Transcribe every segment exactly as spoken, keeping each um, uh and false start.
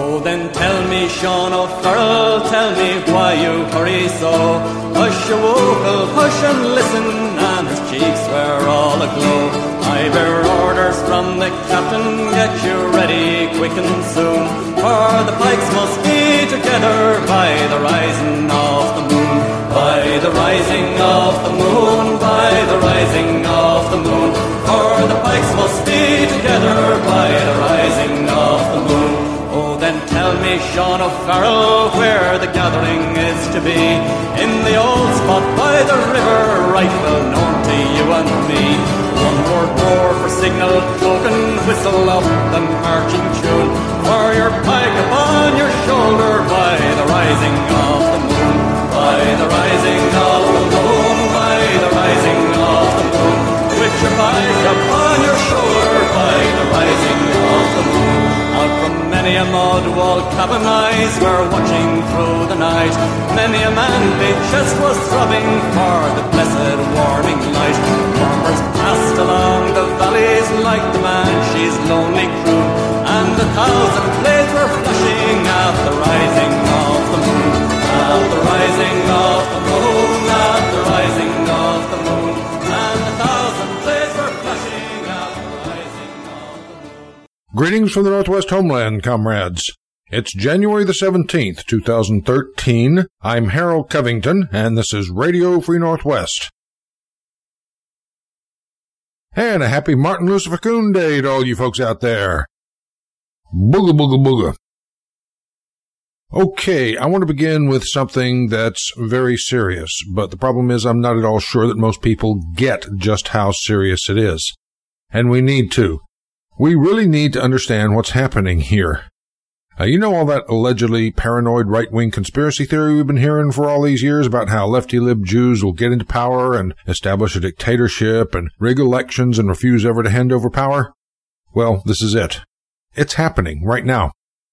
Oh, then tell me, Sean O'Farrell, tell me why you hurry so. Hush your wokel, hush and listen, and his cheeks were all aglow. I bear orders from the captain, get you ready quick and soon, for the pikes must be together by the rising of the moon. By the rising of the moon, by the rising of the moon, for the pikes must be together by the rising of the moon. Oh, then tell me, Sean O'Farrell, where the gathering is to be. In the old spot by the river, right well known to you and me. One more roar for signal token, whistle up the marching tune, for your pike upon your shoulder by the rising of the moon. By the rising of the moon, by the rising of the moon, with your pike upon your shoulder by the rising of the moon. Out from many a mud wall cabin eyes were watching through the night. Many a manly chest was throbbing for the blessed warming light. Farmers passed along the valleys like the Banshee's lonely croon, and a thousand blades were flashing at the rising of the moon. At the rising of the moon, at the rising of the moon, and a thousand blades were flashing at the rising of the moon. Greetings from the Northwest homeland, comrades. It's January the seventeenth, two thousand thirteen. I'm Harold Covington, and this is Radio Free Northwest. And a happy Martin Lucifer Coon Day to all you folks out there. Booga, booga, booga. Okay, I want to begin with something that's very serious, but the problem is I'm not at all sure that most people get just how serious it is. And we need to. We really need to understand what's happening here. Uh, you know all that allegedly paranoid right-wing conspiracy theory we've been hearing for all these years about how lefty-lib Jews will get into power and establish a dictatorship and rig elections and refuse ever to hand over power? Well, this is it. It's happening right now.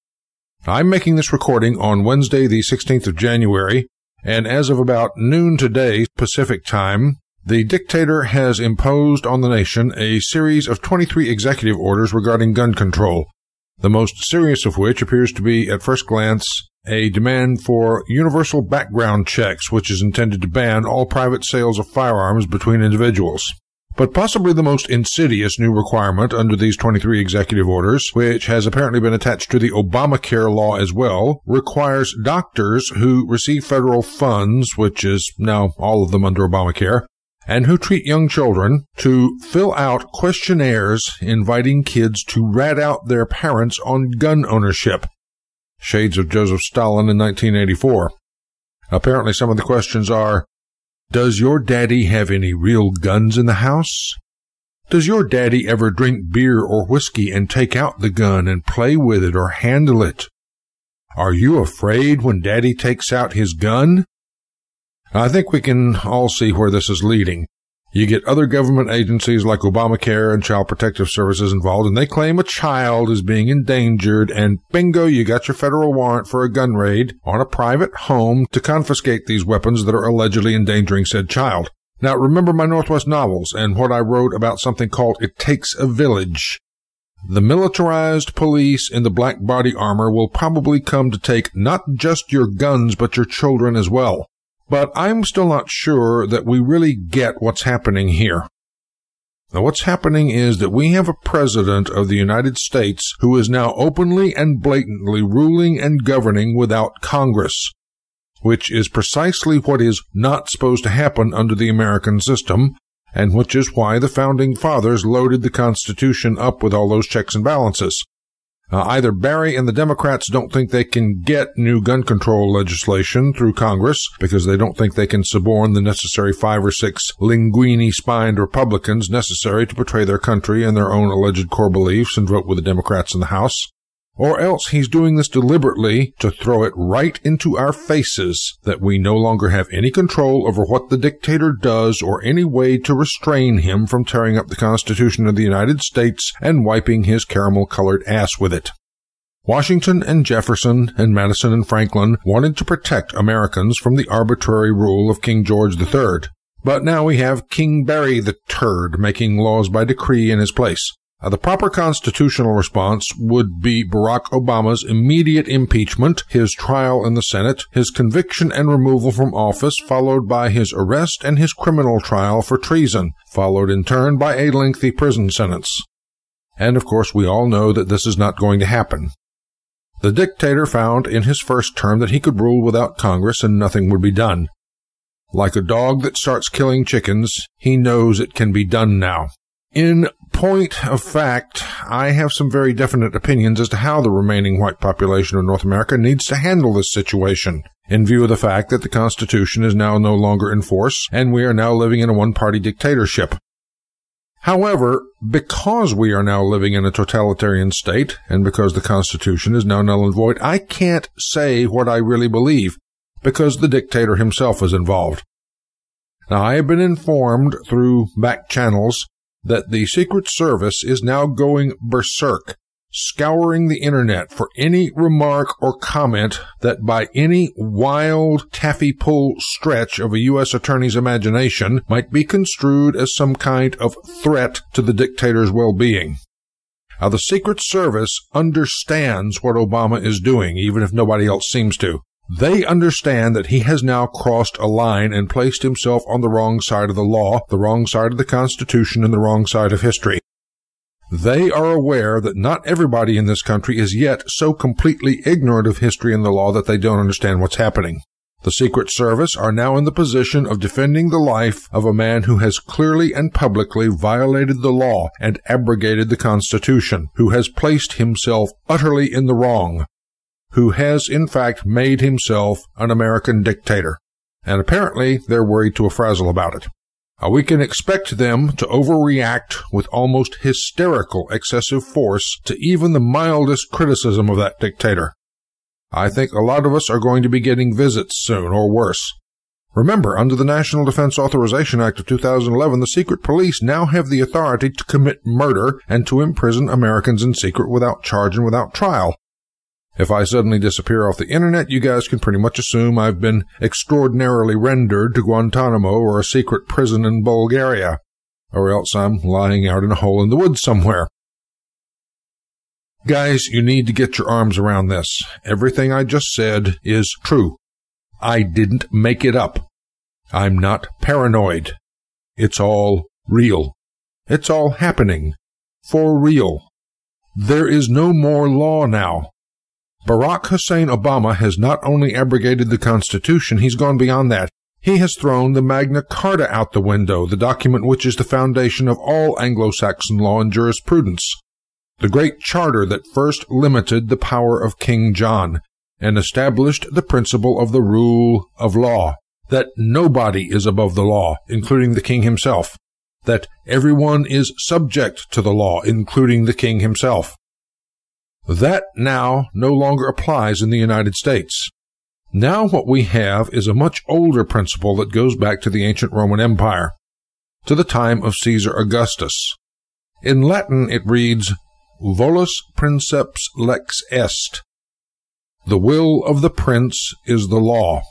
I'm making this recording on Wednesday, the sixteenth of January, and as of about noon today, Pacific time, the dictator has imposed on the nation a series of twenty-three executive orders regarding gun control, the most serious of which appears to be, at first glance, a demand for universal background checks, which is intended to ban all private sales of firearms between individuals. But possibly the most insidious new requirement under these twenty-three executive orders, which has apparently been attached to the Obamacare law as well, requires doctors who receive federal funds, which is now all of them under Obamacare, and who treat young children to fill out questionnaires inviting kids to rat out their parents on gun ownership. Shades of Joseph Stalin in nineteen eighty-four. Apparently some of the questions are, does your daddy have any real guns in the house? Does your daddy ever drink beer or whiskey and take out the gun and play with it or handle it? Are you afraid when daddy takes out his gun? I think we can all see where this is leading. You get other government agencies like Obamacare and Child Protective Services involved, and they claim a child is being endangered, and bingo, you got your federal warrant for a gun raid on a private home to confiscate these weapons that are allegedly endangering said child. Now, remember my Northwest novels and what I wrote about something called It Takes a Village. The militarized police in the black body armor will probably come to take not just your guns, but your children as well. But I'm still not sure that we really get what's happening here. Now, what's happening is that we have a president of the United States who is now openly and blatantly ruling and governing without Congress, which is precisely what is not supposed to happen under the American system, and which is why the Founding Fathers loaded the Constitution up with all those checks and balances. Uh, either Barry and the Democrats don't think they can get new gun control legislation through Congress because they don't think they can suborn the necessary five or six linguini-spined Republicans necessary to betray their country and their own alleged core beliefs and vote with the Democrats in the House. Or else he's doing this deliberately to throw it right into our faces that we no longer have any control over what the dictator does or any way to restrain him from tearing up the Constitution of the United States and wiping his caramel-colored ass with it. Washington and Jefferson and Madison and Franklin wanted to protect Americans from the arbitrary rule of King George the Third. But now we have King Barry the Turd making laws by decree in his place. Uh, the proper constitutional response would be Barack Obama's immediate impeachment, his trial in the Senate, his conviction and removal from office, followed by his arrest and his criminal trial for treason, followed in turn by a lengthy prison sentence. And of course, we all know that this is not going to happen. The dictator found in his first term that he could rule without Congress and nothing would be done. Like a dog that starts killing chickens, he knows it can be done now. In point of fact, I have some very definite opinions as to how the remaining white population of North America needs to handle this situation, in view of the fact that the Constitution is now no longer in force, and we are now living in a one-party dictatorship. However, because we are now living in a totalitarian state, and because the Constitution is now null and void, I can't say what I really believe, because the dictator himself is involved. Now, I have been informed through back channels that the Secret Service is now going berserk, scouring the internet for any remark or comment that by any wild taffy-pull stretch of a U S attorney's imagination might be construed as some kind of threat to the dictator's well-being. Now, the Secret Service understands what Obama is doing, even if nobody else seems to. They understand that he has now crossed a line and placed himself on the wrong side of the law, the wrong side of the Constitution, and the wrong side of history. They are aware that not everybody in this country is yet so completely ignorant of history and the law that they don't understand what's happening. The Secret Service are now in the position of defending the life of a man who has clearly and publicly violated the law and abrogated the Constitution, who has placed himself utterly in the wrong, who has, in fact, made himself an American dictator. And apparently, they're worried to a frazzle about it. Uh, we can expect them to overreact with almost hysterical excessive force to even the mildest criticism of that dictator. I think a lot of us are going to be getting visits soon, or worse. Remember, under the National Defense Authorization Act of two thousand eleven, the secret police now have the authority to commit murder and to imprison Americans in secret without charge and without trial. If I suddenly disappear off the internet, you guys can pretty much assume I've been extraordinarily rendered to Guantanamo or a secret prison in Bulgaria, or else I'm lying out in a hole in the woods somewhere. Guys, you need to get your arms around this. Everything I just said is true. I didn't make it up. I'm not paranoid. It's all real. It's all happening. For real. There is no more law now. Barack Hussein Obama has not only abrogated the Constitution, he's gone beyond that. He has thrown the Magna Carta out the window, the document which is the foundation of all Anglo-Saxon law and jurisprudence. The great charter that first limited the power of King John and established the principle of the rule of law, that nobody is above the law, including the king himself, that everyone is subject to the law, including the king himself. That now no longer applies in the United States. Now what we have is a much older principle that goes back to the ancient Roman Empire, to the time of Caesar Augustus. In Latin it reads, Volus princeps lex est. The will of the prince is the law.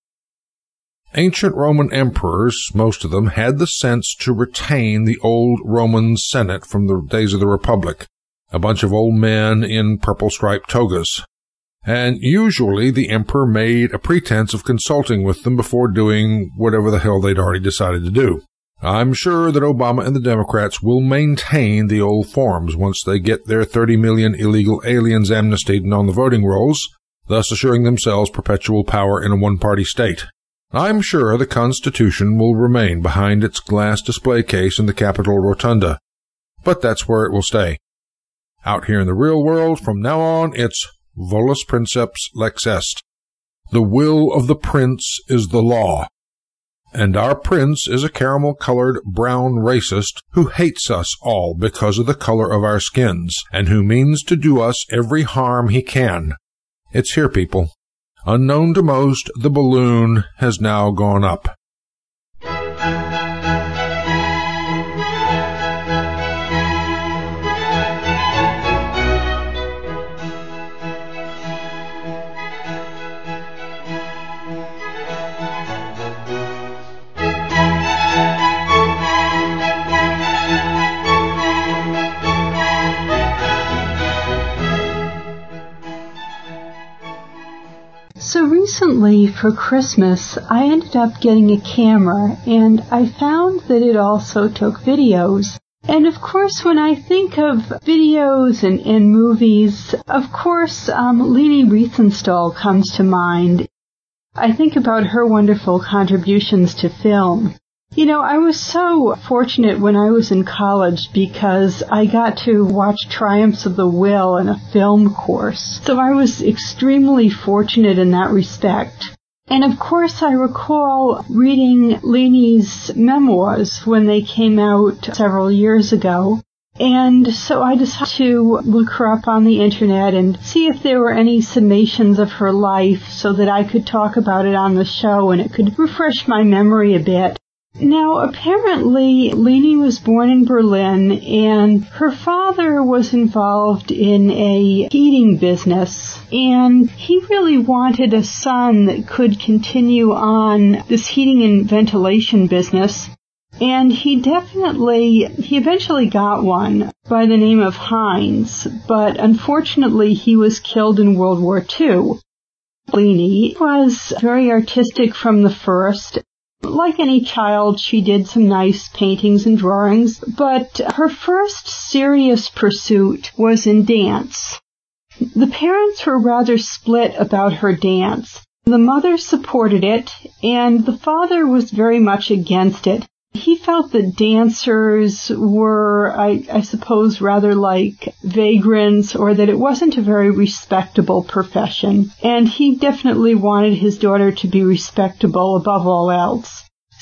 Ancient Roman emperors, most of them, had the sense to retain the old Roman Senate from the days of the Republic, a bunch of old men in purple-striped togas. And usually the emperor made a pretense of consulting with them before doing whatever the hell they'd already decided to do. I'm sure that Obama and the Democrats will maintain the old forms once they get their thirty million illegal aliens amnestied and on the voting rolls, thus assuring themselves perpetual power in a one-party state. I'm sure the Constitution will remain behind its glass display case in the Capitol Rotunda, but that's where it will stay. Out here in the real world, from now on, it's volus princeps lex est. The will of the prince is the law. And our prince is a caramel-colored brown racist who hates us all because of the color of our skins, and who means to do us every harm he can. It's here, people. Unknown to most, the balloon has now gone up. recently for Christmas, I ended up getting a camera, and I found that it also took videos. And of course, when I think of videos and, and movies, of course, um, Leni Riefenstahl comes to mind. I think about her wonderful contributions to film. You know, I was so fortunate when I was in college because I got to watch Triumphs of the Will in a film course. So I was extremely fortunate in that respect. And of course, I recall reading Leni's memoirs when they came out several years ago. And so I decided to look her up on the internet and see if there were any summations of her life so that I could talk about it on the show and it could refresh my memory a bit. Now, apparently, Leni was born in Berlin, and her father was involved in a heating business, and he really wanted a son that could continue on this heating and ventilation business, and he definitely, he eventually got one by the name of Heinz, but unfortunately he was killed in World War Two. Leni was very artistic from the first. Like any child, she did some nice paintings and drawings, but her first serious pursuit was in dance. The parents were rather split about her dance. The mother supported it, and the father was very much against it. He felt that dancers were, I, I suppose, rather like vagrants, or that it wasn't a very respectable profession, and he definitely wanted his daughter to be respectable above all else.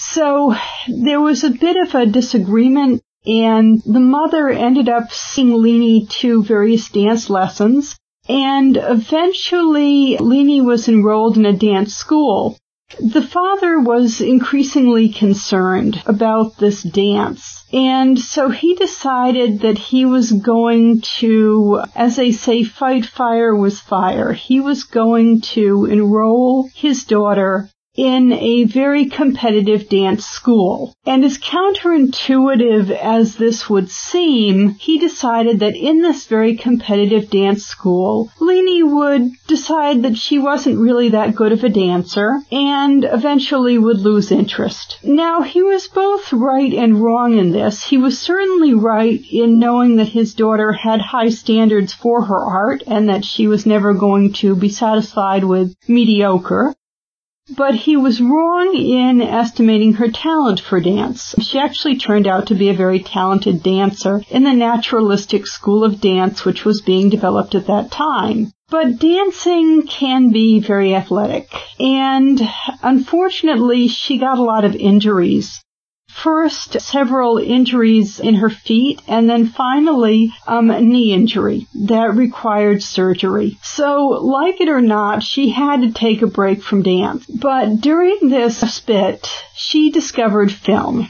So there was a bit of a disagreement, and the mother ended up sending Leni to various dance lessons, and eventually Leni was enrolled in a dance school. The father was increasingly concerned about this dance, and so he decided that he was going to, as they say, fight fire with fire. He was going to enroll his daughter in a very competitive dance school. And as counterintuitive as this would seem, he decided that in this very competitive dance school, Leni would decide that she wasn't really that good of a dancer and eventually would lose interest. Now, he was both right and wrong in this. He was certainly right in knowing that his daughter had high standards for her art and that she was never going to be satisfied with mediocre. But he was wrong in estimating her talent for dance. She actually turned out to be a very talented dancer in the naturalistic school of dance which was being developed at that time. But dancing can be very athletic, and unfortunately she got a lot of injuries. First, several injuries in her feet, and then finally, um, a knee injury that required surgery. So, like it or not, she had to take a break from dance. But during this spit, she discovered film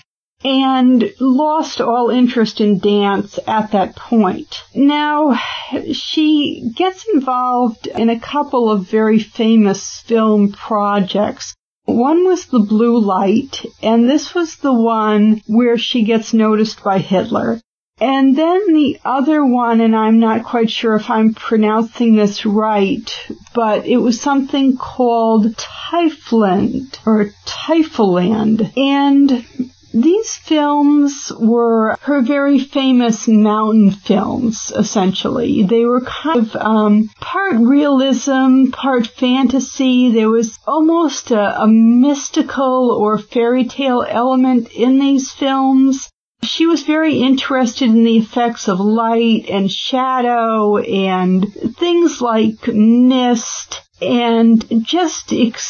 and lost all interest in dance at that point. Now, she gets involved in a couple of very famous film projects. One was The Blue Light, and this was the one where she gets noticed by Hitler. And then the other one, and I'm not quite sure if I'm pronouncing this right, but it was something called Typhland, or Typholand. And these films were her very famous mountain films, essentially. They were kind of um, part realism, part fantasy. There was almost a, a mystical or fairy tale element in these films. She was very interested in the effects of light and shadow and things like mist and just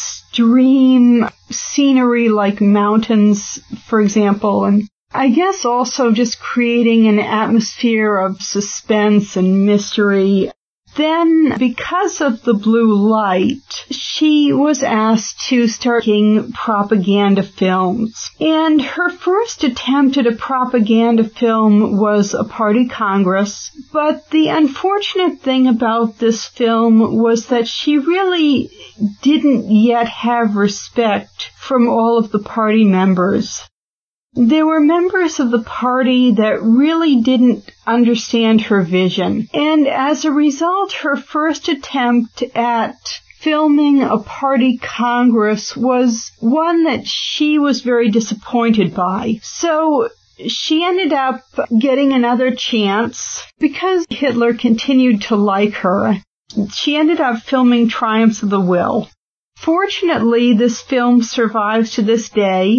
extreme scenery like mountains, for example, and I guess also just creating an atmosphere of suspense and mystery. Then, because of The Blue Light, she was asked to start making propaganda films. And her first attempt at a propaganda film was a party congress. But the unfortunate thing about this film was that she really didn't yet have respect from all of the party members. There were members of the party that really didn't understand her vision, and as a result, her first attempt at filming a party congress was one that she was very disappointed by. So she ended up getting another chance because Hitler continued to like her. She ended up filming Triumphs of the Will. Fortunately, this film survives to this day,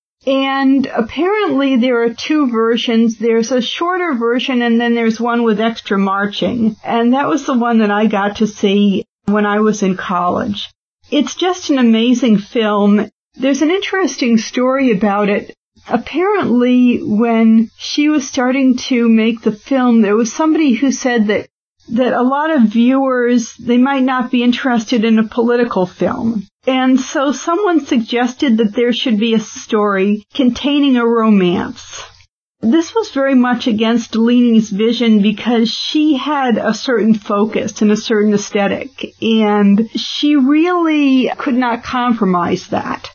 and apparently there are two versions. There's a shorter version, and then there's one with extra marching, and that was the one that I got to see when I was in college. It's just an amazing film. There's an interesting story about it. Apparently, when she was starting to make the film, there was somebody who said that that a lot of viewers, they might not be interested in a political film. And so someone suggested that there should be a story containing a romance. This was very much against Leanie's vision because she had a certain focus and a certain aesthetic, and she really could not compromise that.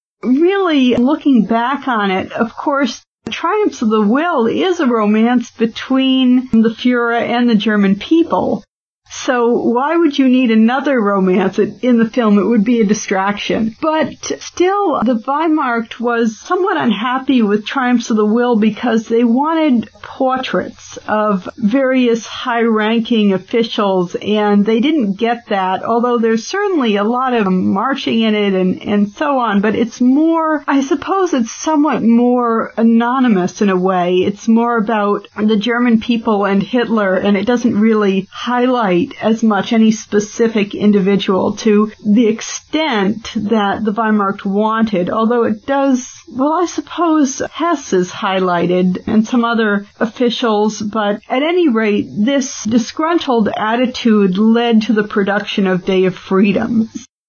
Really, looking back on it, of course, Triumphs of the Will is a romance between the Führer and the German people. So why would you need another romance in the film? It would be a distraction. But still, the Wehrmacht was somewhat unhappy with Triumphs of the Will because they wanted portraits of various high-ranking officials, and they didn't get that, although there's certainly a lot of marching in it and, and so on. But it's more, I suppose it's somewhat more anonymous in a way. It's more about the German people and Hitler, and it doesn't really highlight as much any specific individual to the extent that the Wehrmacht wanted, although it does, well, I suppose Hess is highlighted and some other officials, but at any rate, this disgruntled attitude led to the production of Day of Freedom.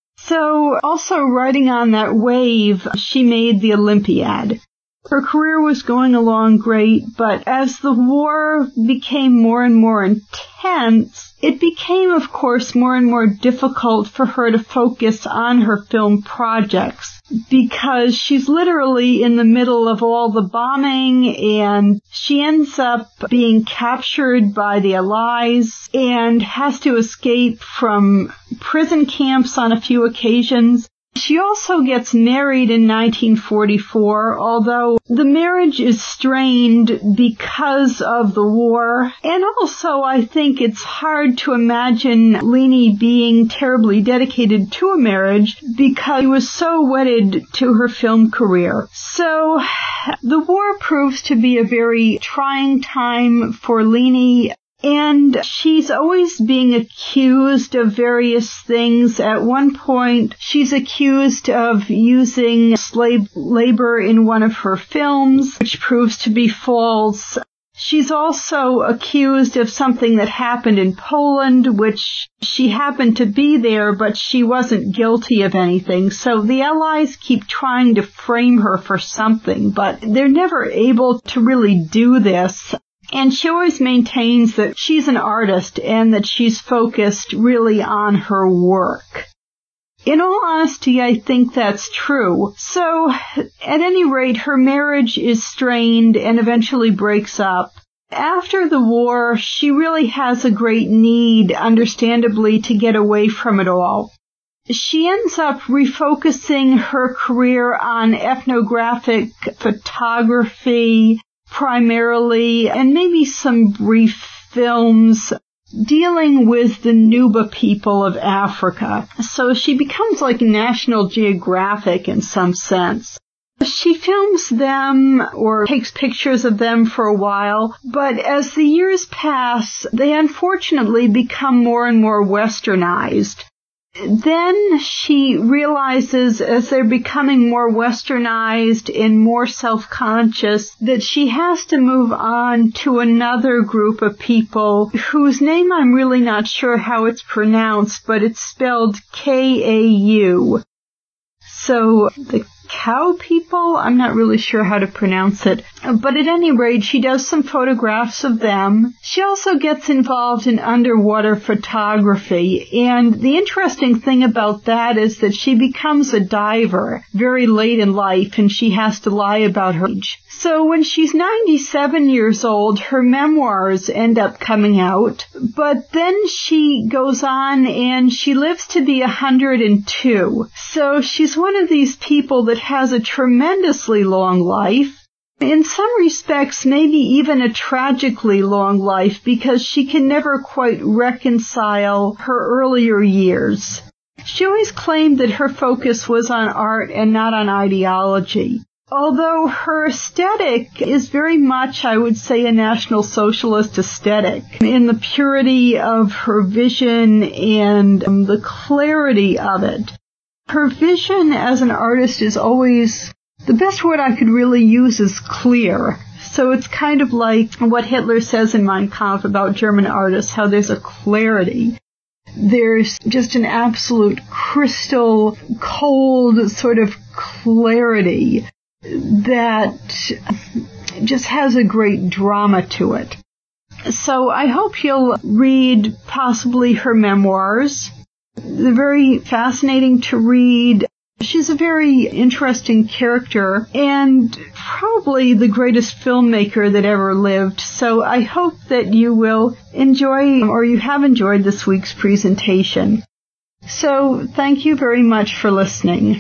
So, also riding on that wave, she made the Olympiad. Her career was going along great, but as the war became more and more intense, it became, of course, more and more difficult for her to focus on her film projects because she's literally in the middle of all the bombing, and she ends up being captured by the Allies and has to escape from prison camps on a few occasions. She also gets married in nineteen forty-four, although the marriage is strained because of the war. And also, I think it's hard to imagine Leanie being terribly dedicated to a marriage because she was so wedded to her film career. So, the war proves to be a very trying time for Leanie. And she's always being accused of various things. At one point, she's accused of using slave labor in one of her films, which proves to be false. She's also accused of something that happened in Poland, which she happened to be there, but she wasn't guilty of anything. So the Allies keep trying to frame her for something, but they're never able to really do this. And she always maintains that she's an artist and that she's focused really on her work. In all honesty, I think that's true. So, at any rate, her marriage is strained and eventually breaks up. After the war, she really has a great need, understandably, to get away from it all. She ends up refocusing her career on ethnographic photography, primarily, and maybe some brief films dealing with the Nuba people of Africa. So she becomes like National Geographic in some sense. She films them or takes pictures of them for a while, but as the years pass, they unfortunately become more and more westernized. Then she realizes, as they're becoming more westernized and more self-conscious, that she has to move on to another group of people whose name I'm really not sure how it's pronounced, but it's spelled K A U. So, the Cow people? I'm not really sure how to pronounce it. But at any rate, she does some photographs of them. She also gets involved in underwater photography. And the interesting thing about that is that she becomes a diver very late in life, and she has to lie about her age. So when she's ninety-seven years old, her memoirs end up coming out. But then she goes on and she lives to be one hundred two. So she's one of these people that has a tremendously long life. In some respects, maybe even a tragically long life, because she can never quite reconcile her earlier years. She always claimed that her focus was on art and not on ideology. Although her aesthetic is very much, I would say, a National Socialist aesthetic, in the purity of her vision and um, the clarity of it. Her vision as an artist is always, the best word I could really use is clear. So it's kind of like what Hitler says in Mein Kampf about German artists, how there's a clarity. There's just an absolute crystal cold sort of clarity that just has a great drama to it. So I hope you'll read possibly her memoirs. They're very fascinating to read. She's a very interesting character and probably the greatest filmmaker that ever lived. So I hope that you will enjoy, or you have enjoyed, this week's presentation. So thank you very much for listening.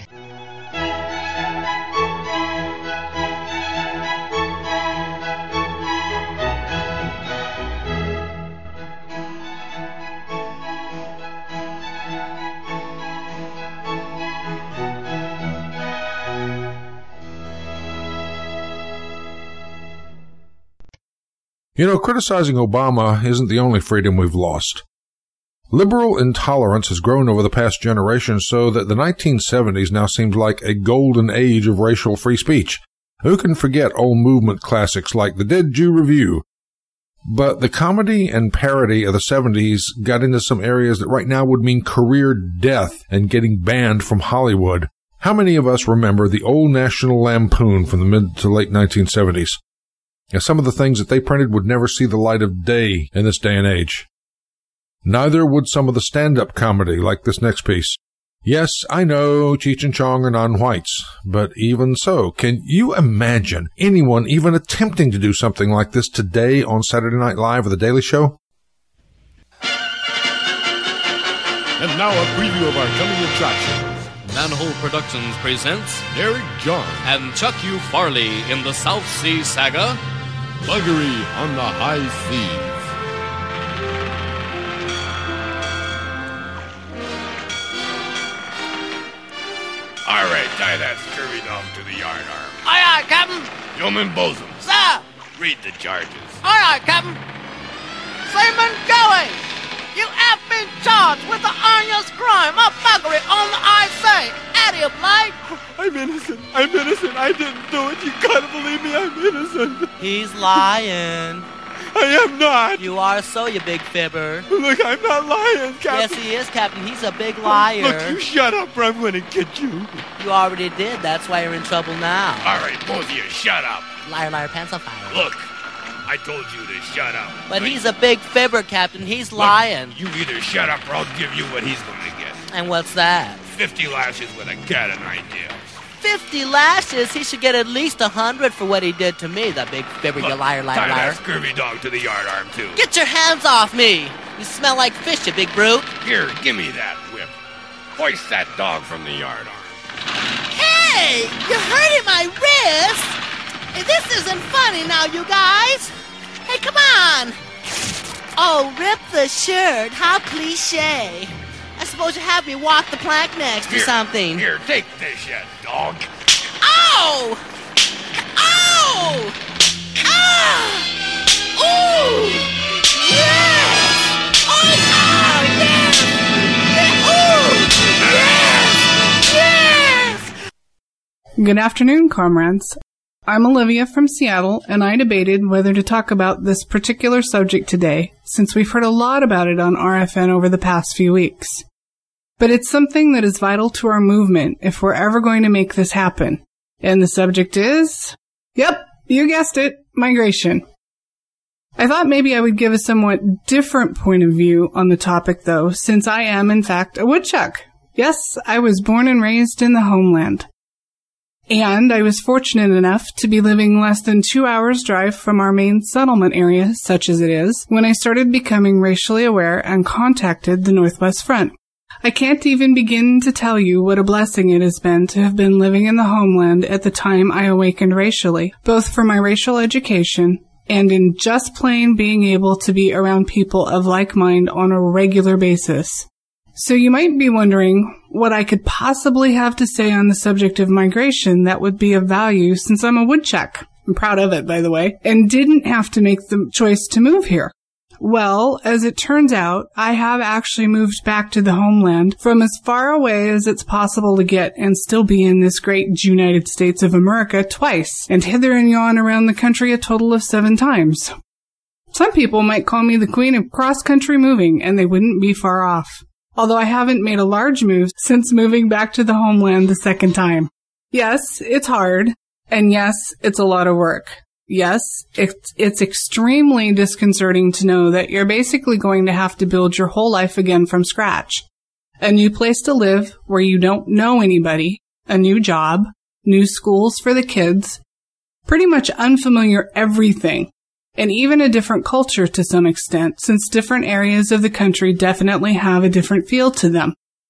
You know, criticizing Obama isn't the only freedom we've lost. Liberal intolerance has grown over the past generation so that the nineteen seventies now seems like a golden age of racial free speech. Who can forget old movement classics like the Dead Jew Review? But the comedy and parody of the seventies got into some areas that right now would mean career death and getting banned from Hollywood. How many of us remember the old National Lampoon from the mid to late nineteen seventies? Now, some of the things that they printed would never see the light of day in this day and age. Neither would some of the stand-up comedy like this next piece. Yes, I know Cheech and Chong are non-whites, but even so, can you imagine anyone even attempting to do something like this today on Saturday Night Live or The Daily Show? And now a preview of our coming attractions. Manhole Productions presents Eric John and Chuck U. Farley in the South Sea Saga, Buggery on the High Seas. All right, tie that scurvy dog to the yard arm. Aye, aye, Captain. Yeoman Bosun. Sir. Read the charges. Aye, aye, Captain. Seaman Gully, you have been charged with the onions crime of buggery on the I C. Out of light. I'm innocent. I'm innocent. I didn't do it. You gotta believe me. I'm innocent. He's lying. I am not. You are so, you big fibber. Look, I'm not lying, Captain. Yes, he is, Captain. He's a big liar. Look, you shut up or I'm gonna get you. You already did. That's why you're in trouble now. All right, both of you, shut up. Liar, liar, pants on fire. Look, I told you to shut up. But right? He's a big fibber, Captain. He's Look, lying. You either shut up or I'll give you what he's going to get. And what's that? Fifty lashes with a cat o' nine tails. Fifty lashes? He should get at least a hundred for what he did to me, the big fibber, Look, you liar, liar, tie liar. that scurvy dog to the yard arm, too. Get your hands off me! You smell like fish, you big brute. Here, give me that whip. Hoist that dog from the yard arm. Hey! You're hurting my wrist! Hey, this isn't funny now, you guys! Hey, come on! Oh, rip the shirt. How cliche. I suppose you have me walk the plank next here, or something. Here, take this, you dog. Ow! Ow! Ah! Ooh! Yes! Oh, oh yes! Ooh! Yes! Yes! Good afternoon, comrades. I'm Olivia from Seattle, and I debated whether to talk about this particular subject today, since we've heard a lot about it on R F N over the past few weeks. But it's something that is vital to our movement if we're ever going to make this happen. And the subject is, yep, You guessed it, migration. I thought maybe I would give a somewhat different point of view on the topic, though, since I am, in fact, a woodchuck. Yes, I was born and raised in the homeland. And I was fortunate enough to be living less than two hours' drive from our main settlement area, such as it is, when I started becoming racially aware and contacted the Northwest Front. I can't even begin to tell you what a blessing it has been to have been living in the homeland at the time I awakened racially, both for my racial education and in just plain being able to be around people of like mind on a regular basis. So you might be wondering what I could possibly have to say on the subject of migration that would be of value since I'm a woodchuck. I'm proud of it, by the way, and didn't have to make the choice to move here. Well, as it turns out, I have actually moved back to the homeland from as far away as it's possible to get and still be in this great United States of America twice, and hither and yon around the country a total of seven times. Some people might call me the queen of cross-country moving, and they wouldn't be far off. Although I haven't made a large move since moving back to the homeland the second time. Yes, it's hard, and yes, it's a lot of work. Yes, it's, it's extremely disconcerting to know that you're basically going to have to build your whole life again from scratch. A new place to live where you don't know anybody, a new job, new schools for the kids, pretty much unfamiliar everything, and even a different culture to some extent, since different areas of the country definitely have a different feel to them.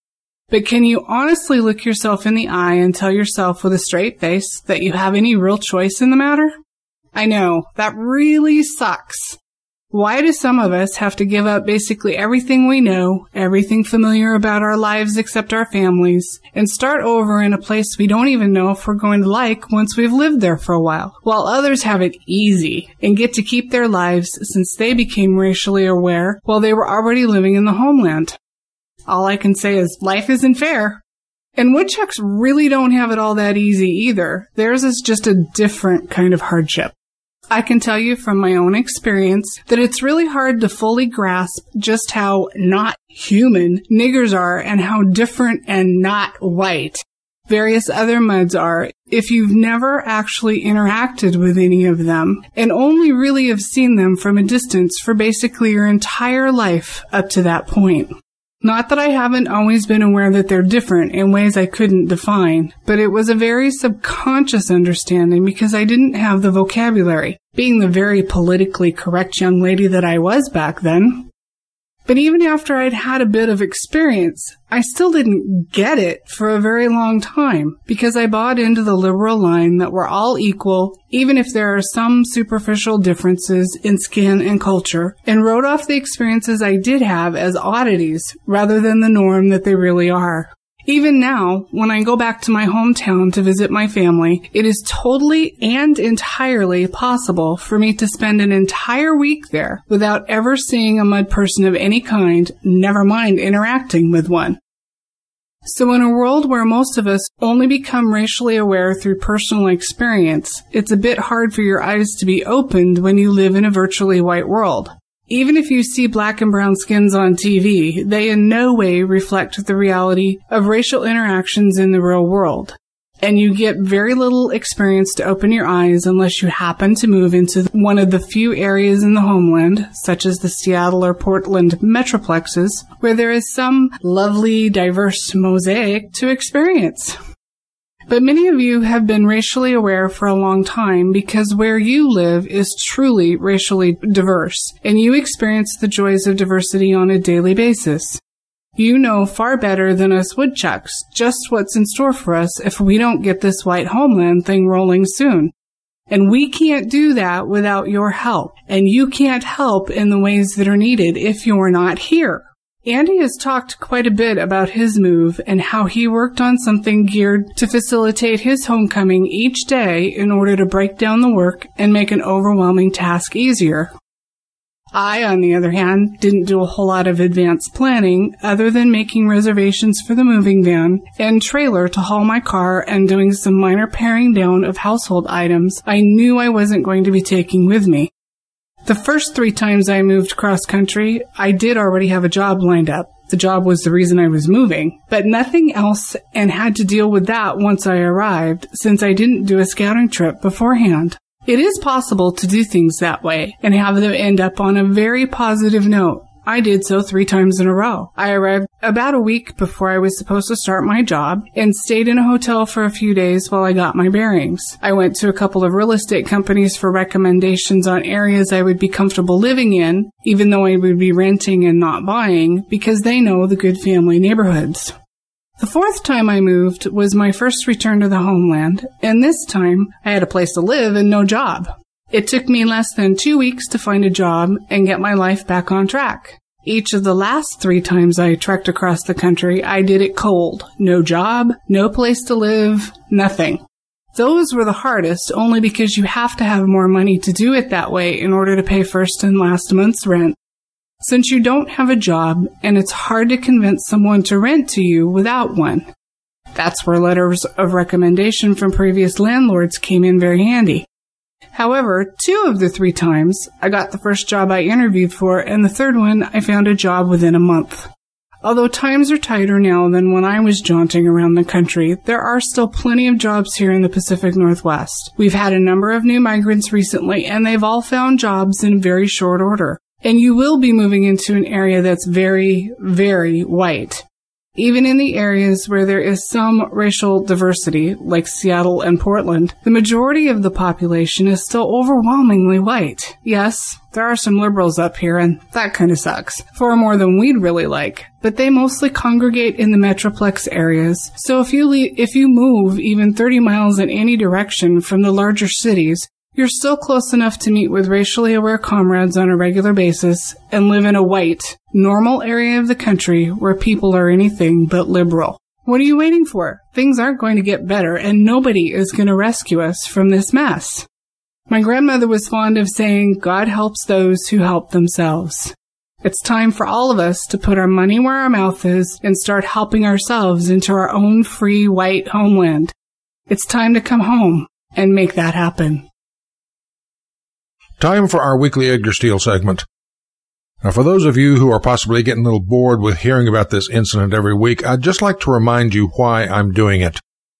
But can you honestly look yourself in the eye and tell yourself with a straight face that you have any real choice in the matter? I know, that really sucks. Why do some of us have to give up basically everything we know, everything familiar about our lives except our families, and start over in a place we don't even know if we're going to like once we've lived there for a while, while others have it easy and get to keep their lives since they became racially aware while they were already living in the homeland? All I can say is life isn't fair. And woodchucks really don't have it all that easy either. Theirs is just a different kind of hardship. I can tell you from my own experience that it's really hard to fully grasp just how not human niggers are and how different and not white various other muds are if you've never actually interacted with any of them and only really have seen them from a distance for basically your entire life up to that point. Not that I haven't always been aware that they're different in ways I couldn't define, but it was a very subconscious understanding because I didn't have the vocabulary, being the very politically correct young lady that I was back then. But even after I'd had a bit of experience, I still didn't get it for a very long time because I bought into the liberal line that we're all equal, even if there are some superficial differences in skin and culture, and wrote off the experiences I did have as oddities rather than the norm that they really are. Even now, when I go back to my hometown to visit my family, it is totally and entirely possible for me to spend an entire week there without ever seeing a mud person of any kind, never mind interacting with one. So in a world where most of us only become racially aware through personal experience, it's a bit hard for your eyes to be opened when you live in a virtually white world. Even if you see black and brown skins on T V, they in no way reflect the reality of racial interactions in the real world. And you get very little experience to open your eyes unless you happen to move into one of the few areas in the homeland, such as the Seattle or Portland metroplexes, where there is some lovely, diverse mosaic to experience. But many of you have been racially aware for a long time because where you live is truly racially diverse, and you experience the joys of diversity on a daily basis. You know far better than us woodchucks just what's in store for us if we don't get this white homeland thing rolling soon. And we can't do that without your help, and you can't help in the ways that are needed if you're not here. Andy has talked quite a bit about his move and how he worked on something geared to facilitate his homecoming each day in order to break down the work and make an overwhelming task easier. I, on the other hand, didn't do a whole lot of advanced planning other than making reservations for the moving van and trailer to haul my car and doing some minor paring down of household items I knew I wasn't going to be taking with me. The first three times I moved cross-country, I did already have a job lined up. The job was the reason I was moving, but nothing else, and had to deal with that once I arrived, since I didn't do a scouting trip beforehand. It is possible to do things that way and have them end up on a very positive note. I did so three times in a row. I arrived about a week before I was supposed to start my job and stayed in a hotel for a few days while I got my bearings. I went to a couple of real estate companies for recommendations on areas I would be comfortable living in, even though I would be renting and not buying, because they know the good family neighborhoods. The fourth time I moved was my first return to the homeland, and this time I had a place to live and no job. It took me less than two weeks to find a job and get my life back on track. Each of the last three times I trekked across the country, I did it cold. No job, no place to live, nothing. Those were the hardest only because you have to have more money to do it that way in order to pay first and last month's rent. Since you don't have a job and it's hard to convince someone to rent to you without one. That's where letters of recommendation from previous landlords came in very handy. However, two of the three times, I got the first job I interviewed for, and the third one, I found a job within a month. Although times are tighter now than when I was jaunting around the country, there are still plenty of jobs here in the Pacific Northwest. We've had a number of new migrants recently, and they've all found jobs in very short order. And you will be moving into an area that's very, very white. Even in the areas where there is some racial diversity, like Seattle and Portland, the majority of the population is still overwhelmingly white. Yes, there are some liberals up here, and that kind of sucks. Far more than we'd really like. But they mostly congregate in the Metroplex areas, so if you le- if you move even thirty miles in any direction from the larger cities, you're still close enough to meet with racially aware comrades on a regular basis and live in a white, normal area of the country where people are anything but liberal. What are you waiting for? Things aren't going to get better, and nobody is going to rescue us from this mess. My grandmother was fond of saying, God helps those who help themselves. It's time for all of us to put our money where our mouth is and start helping ourselves into our own free white homeland. It's time to come home and make that happen. Time for our weekly Edgar Steele segment. Now, for those of you who are possibly getting a little bored with hearing about this incident every week, I'd just like to remind you why I'm doing it.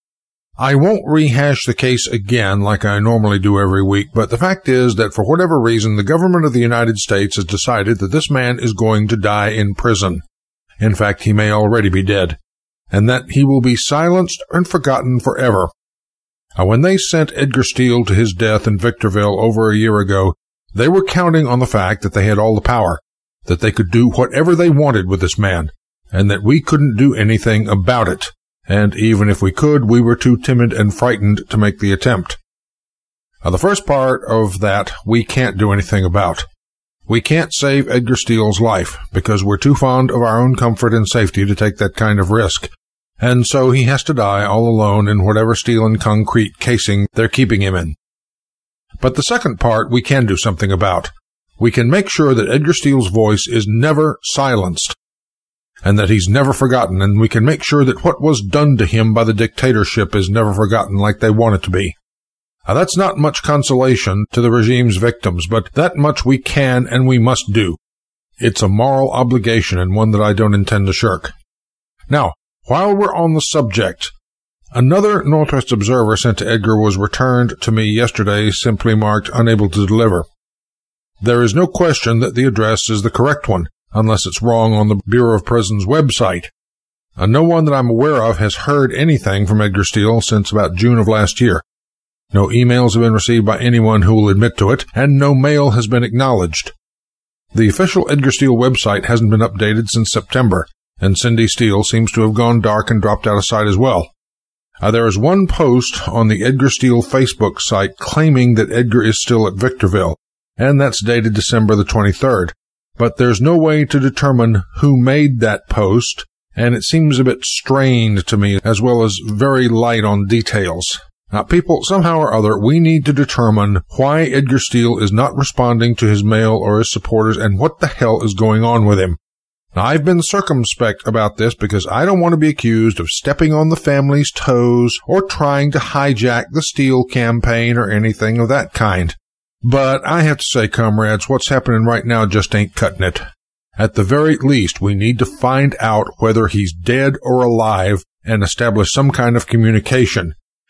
I won't rehash the case again like I normally do every week, but the fact is that for whatever reason, the government of the United States has decided that this man is going to die in prison. In fact, he may already be dead, and that he will be silenced and forgotten forever. Now, when they sent Edgar Steele to his death in Victorville over a year ago, they were counting on the fact that they had all the power, that they could do whatever they wanted with this man, and that we couldn't do anything about it. And even if we could, we were too timid and frightened to make the attempt. Now, the first part of that we can't do anything about. We can't save Edgar Steele's life, because we're too fond of our own comfort and safety to take that kind of risk. And so he has to die all alone in whatever steel and concrete casing they're keeping him in. But the second part we can do something about. We can make sure that Edgar Steele's voice is never silenced, and that he's never forgotten, and we can make sure that what was done to him by the dictatorship is never forgotten like they want it to be. Now, that's not much consolation to the regime's victims, but that much we can and we must do. It's a moral obligation, and one that I don't intend to shirk. Now, while we're on the subject, another Northwest Observer sent to Edgar was returned to me yesterday, simply marked unable to deliver. There is no question that the address is the correct one, unless it's wrong on the Bureau of Prisons website. Uh, no one that I'm aware of has heard anything from Edgar Steele since about June of last year. No emails have been received by anyone who will admit to it, and no mail has been acknowledged. The official Edgar Steele website hasn't been updated since September, and Cindy Steele seems to have gone dark and dropped out of sight as well. Uh, there is one post on the Edgar Steele Facebook site claiming that Edgar is still at Victorville, and that's dated December the twenty-third. But there's no way to determine who made that post, and it seems a bit strained to me, as well as very light on details. Now, people, somehow or other, we need to determine why Edgar Steele is not responding to his mail or his supporters, and what the hell is going on with him. Now, I've been circumspect about this because I don't want to be accused of stepping on the family's toes or trying to hijack the Steele campaign or anything of that kind. But I have to say, comrades, what's happening right now just ain't cutting it. At the very least, we need to find out whether he's dead or alive and establish some kind of communication.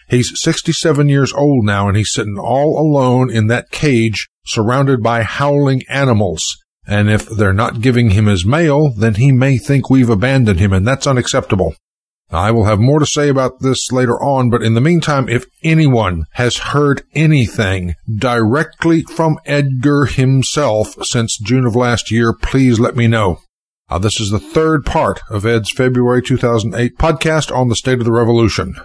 He's sixty-seven years old now, and he's sitting all alone in that cage surrounded by howling animals. And if they're not giving him his mail, then he may think we've abandoned him, and that's unacceptable. I will have more to say about this later on, but in the meantime, if anyone has heard anything directly from Edgar himself since June of last year, please let me know. Uh, this is the third part of Ed's February two thousand eight podcast on the State of the Revolution.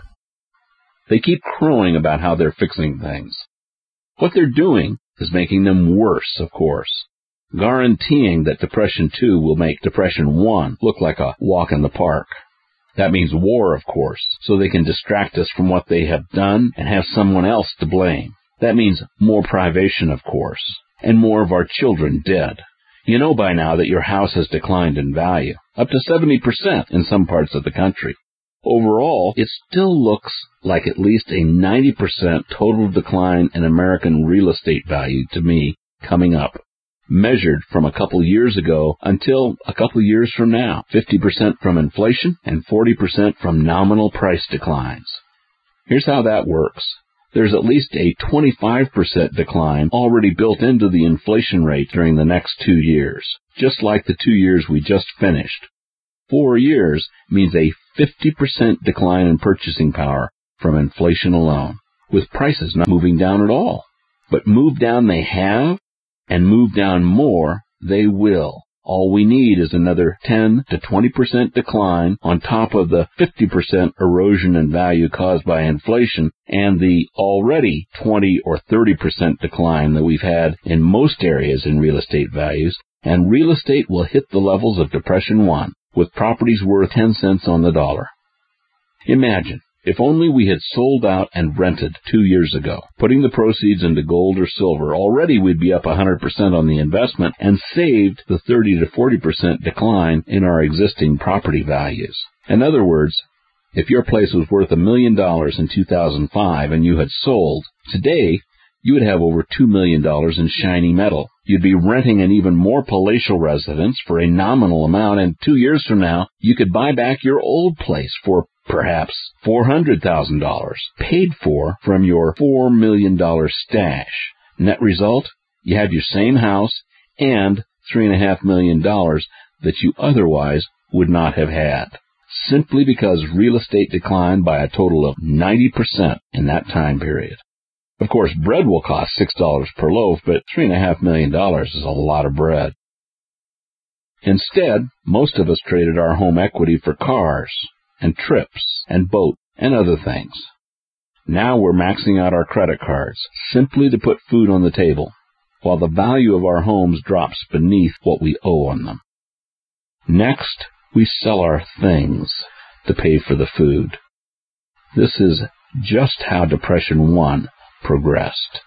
They keep crowing about how they're fixing things. What they're doing is making them worse, of course, guaranteeing that Depression two will make Depression one look like a walk in the park. That means war, of course, so they can distract us from what they have done and have someone else to blame. That means more privation, of course, and more of our children dead. You know by now that your house has declined in value, up to seventy percent in some parts of the country. Overall, it still looks like at least a ninety percent total decline in American real estate value to me coming up, measured from a couple years ago until a couple years from now, fifty percent from inflation and forty percent from nominal price declines. Here's how that works. There's at least a twenty-five percent decline already built into the inflation rate during the next two years, just like the two years we just finished. Four years means a fifty percent decline in purchasing power from inflation alone, with prices not moving down at all. But move down they have, and move down more they will. All we need is another ten to twenty percent decline on top of the fifty percent erosion in value caused by inflation and the already twenty or thirty percent decline that we've had in most areas in real estate values, and real estate will hit the levels of Depression one, with properties worth ten cents on the dollar. Imagine, if only we had sold out and rented two years ago, putting the proceeds into gold or silver, already we'd be up one hundred percent on the investment and saved the thirty to forty percent decline in our existing property values. In other words, if your place was worth a million dollars in two thousand five and you had sold, today you would have over two million dollars in shiny metal. You'd be renting an even more palatial residence for a nominal amount, and two years from now, you could buy back your old place for perhaps four hundred thousand dollars, paid for from your four million dollars stash. Net result, you have your same house and three point five million dollars that you otherwise would not have had, simply because real estate declined by a total of ninety percent in that time period. Of course, bread will cost six dollars per loaf, but three point five million dollars is a lot of bread. Instead, most of us traded our home equity for cars and trips and boat and other things. Now we're maxing out our credit cards simply to put food on the table, while the value of our homes drops beneath what we owe on them. Next, we sell our things to pay for the food. This is just how Depression one progressed.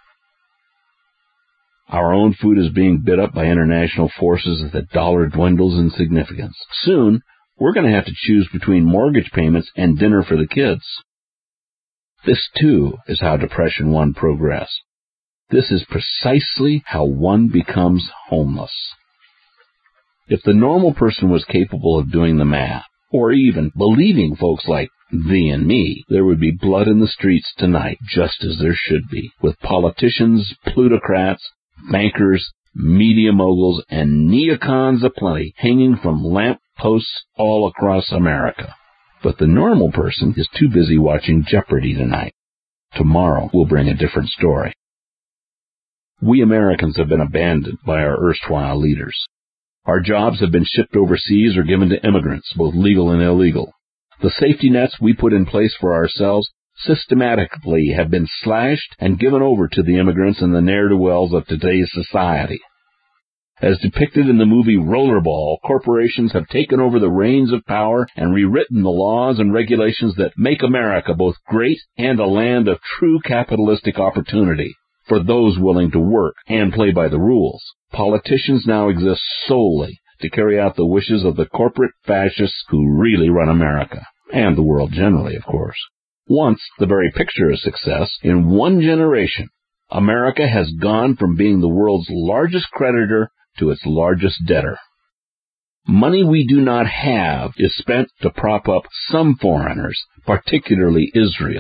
Our own food is being bid up by international forces as the dollar dwindles in significance. Soon, we're going to have to choose between mortgage payments and dinner for the kids. This, too, is how Depression one progressed. This is precisely how one becomes homeless. If the normal person was capable of doing the math, or even believing folks like thee and me, there would be blood in the streets tonight, just as there should be, with politicians, plutocrats, bankers, media moguls, and neocons aplenty hanging from lamp posts all across America. But the normal person is too busy watching Jeopardy tonight. Tomorrow will bring a different story. We Americans have been abandoned by our erstwhile leaders. Our jobs have been shipped overseas or given to immigrants, both legal and illegal. The safety nets we put in place for ourselves systematically have been slashed and given over to the immigrants and the ne'er-do-wells of today's society. As depicted in the movie Rollerball, corporations have taken over the reins of power and rewritten the laws and regulations that make America both great and a land of true capitalistic opportunity for those willing to work and play by the rules. Politicians now exist solely to carry out the wishes of the corporate fascists who really run America, and the world generally, of course. Once the very picture of success, in one generation, America has gone from being the world's largest creditor to its largest debtor. Money we do not have is spent to prop up some foreigners, particularly Israel,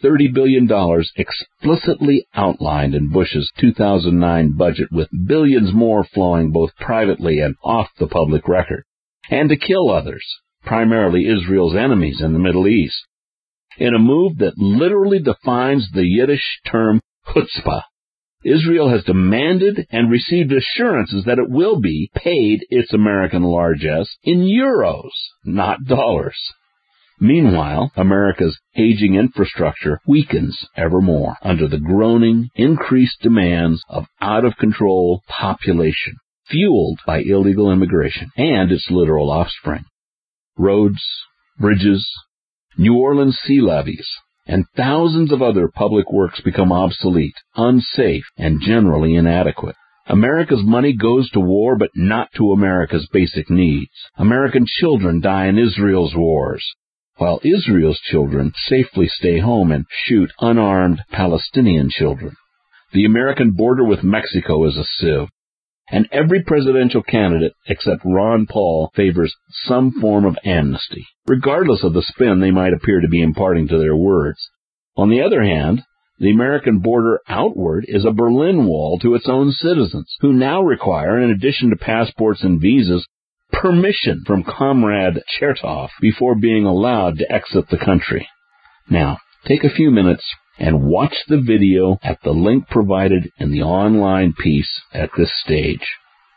thirty billion dollars explicitly outlined in Bush's two thousand nine budget, with billions more flowing both privately and off the public record, and to kill others, primarily Israel's enemies in the Middle East, in a move that literally defines the Yiddish term chutzpah. Israel has demanded and received assurances that it will be paid its American largesse in euros, not dollars. Meanwhile, America's aging infrastructure weakens ever more under the groaning, increased demands of out-of-control population, fueled by illegal immigration and its literal offspring. Roads, bridges, New Orleans sea levees, and thousands of other public works become obsolete, unsafe, and generally inadequate. America's money goes to war, but not to America's basic needs. American children die in Israel's wars, while Israel's children safely stay home and shoot unarmed Palestinian children. The American border with Mexico is a sieve, and every presidential candidate except Ron Paul favors some form of amnesty, regardless of the spin they might appear to be imparting to their words. On the other hand, the American border outward is a Berlin Wall to its own citizens, who now require, in addition to passports and visas, permission from Comrade Chertoff before being allowed to exit the country. Now, take a few minutes and watch the video at the link provided in the online piece at this stage.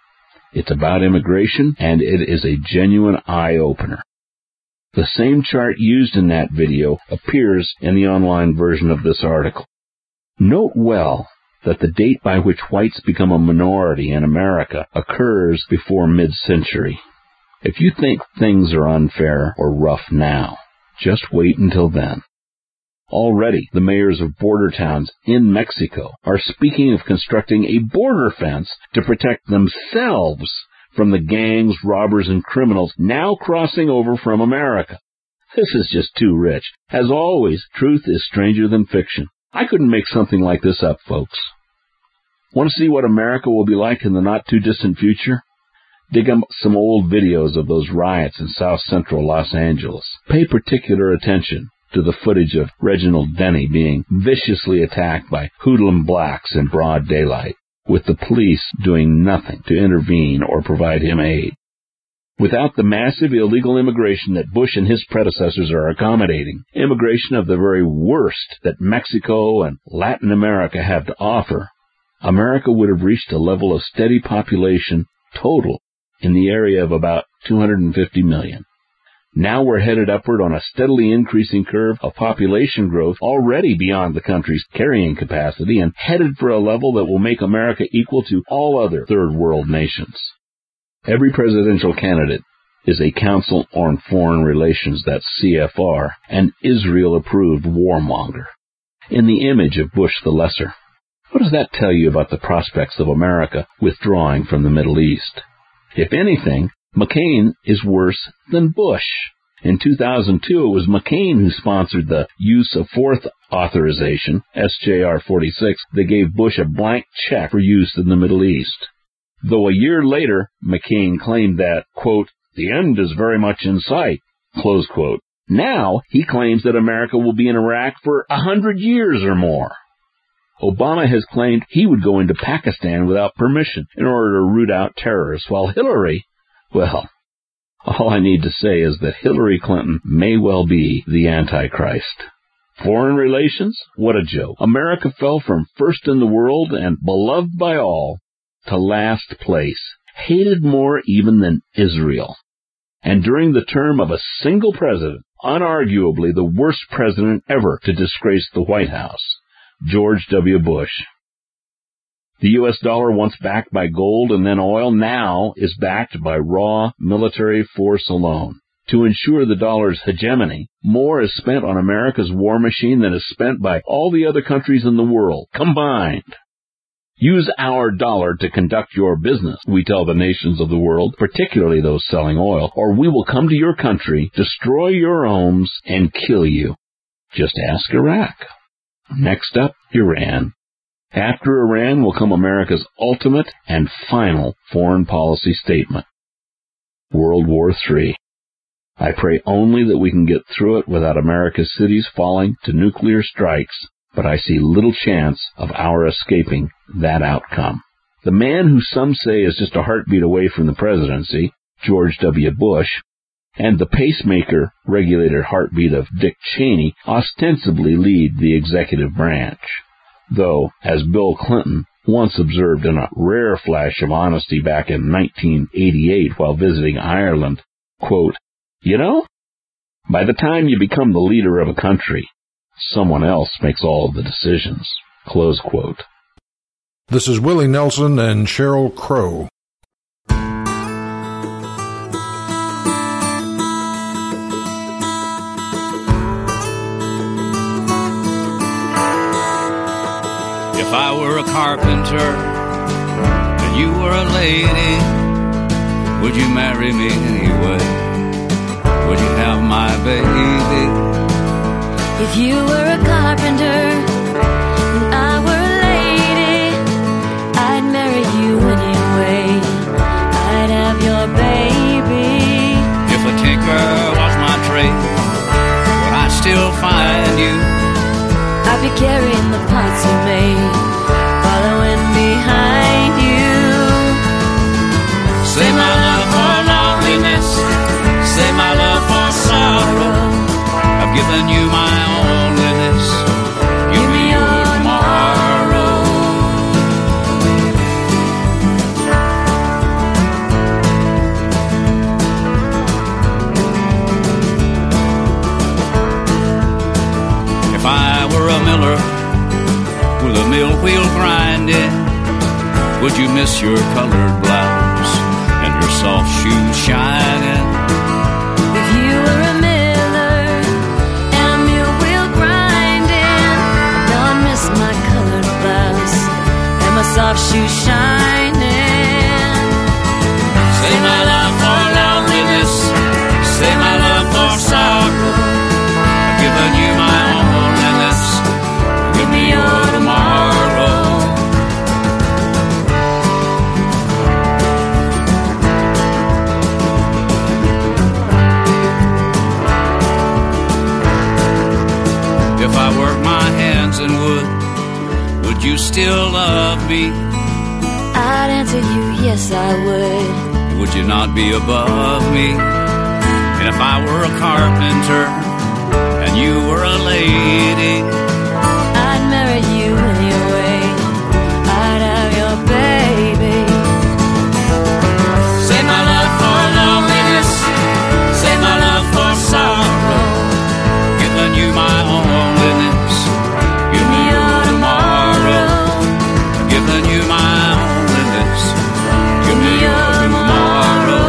It's about immigration, and it is a genuine eye-opener. The same chart used in that video appears in the online version of this article. Note well that the date by which whites become a minority in America occurs before mid-century. If you think things are unfair or rough now, just wait until then. Already, the mayors of border towns in Mexico are speaking of constructing a border fence to protect themselves from the gangs, robbers, and criminals now crossing over from America. This is just too rich. As always, truth is stranger than fiction. I couldn't make something like this up, folks. Want to see what America will be like in the not-too-distant future? Dig up some old videos of those riots in south-central Los Angeles. Pay particular attention to the footage of Reginald Denny being viciously attacked by hoodlum blacks in broad daylight, with the police doing nothing to intervene or provide him aid. Without the massive illegal immigration that Bush and his predecessors are accommodating, immigration of the very worst that Mexico and Latin America have to offer, America would have reached a level of steady population total in the area of about two hundred fifty million. Now we're headed upward on a steadily increasing curve of population growth already beyond the country's carrying capacity and headed for a level that will make America equal to all other third world nations. Every presidential candidate is a Council on Foreign Relations, that's C F R, an Israel-approved warmonger, in the image of Bush the Lesser. What does that tell you about the prospects of America withdrawing from the Middle East? If anything, McCain is worse than Bush. In two thousand two, it was McCain who sponsored the use of fourth authorization, S J R forty-six, that gave Bush a blank check for use in the Middle East. Though a year later, McCain claimed that, quote, the end is very much in sight, close quote. Now he claims that America will be in Iraq for a hundred years or more. Obama has claimed he would go into Pakistan without permission in order to root out terrorists, while Hillary, well, all I need to say is that Hillary Clinton may well be the Antichrist. Foreign relations? What a joke. America fell from first in the world and beloved by all to last place, hated more even than Israel. And during the term of a single president, unarguably the worst president ever to disgrace the White House, George W. Bush. The U S dollar, once backed by gold and then oil, now is backed by raw military force alone. To ensure the dollar's hegemony, more is spent on America's war machine than is spent by all the other countries in the world, combined. Use our dollar to conduct your business, we tell the nations of the world, particularly those selling oil, or we will come to your country, destroy your homes, and kill you. Just ask Iraq. Next up, Iran. After Iran will come America's ultimate and final foreign policy statement. World War Three. I pray only that we can get through it without America's cities falling to nuclear strikes, but I see little chance of our escaping that outcome. The man who some say is just a heartbeat away from the presidency, George W. Bush, and the pacemaker-regulated heartbeat of Dick Cheney ostensibly lead the executive branch. Though, as Bill Clinton once observed in a rare flash of honesty back in nineteen eighty-eight while visiting Ireland, quote, "You know, by the time you become the leader of a country, someone else makes all of the decisions." Close quote. This is Willie Nelson and Sheryl Crow. If I were a carpenter and you were a lady, would you marry me anyway? Would you have my baby? If you were a carpenter and I were a lady, I'd marry you anyway. I'd have your baby. If a tinker was my trade, would I still find you? I'd be carrying the parts you made, following behind you. Say my love for loneliness, say my love for sorrow. I've given you my onlyness, give me your tomorrow. If I were a miller with a mill wheel grinding, would you miss your colored blouse and your soft shoes shining? If you were a miller and a mill wheel grinding, I'd miss my colored blouse and my soft shoes shining. Say my love for loneliness, say my love for sorrow. I've given you my onlyness, give me your tomorrow. If I work my hands in wood, would you still love me? I'd answer you, yes I would. Would you not be above me? And if I were a carpenter and you were a lady, I'd marry you anyway. I'd have your baby. say my love for loneliness, say my love for sorrow. Giving you my onlyness, give me your tomorrow. Giving you my onlyness, give me your tomorrow.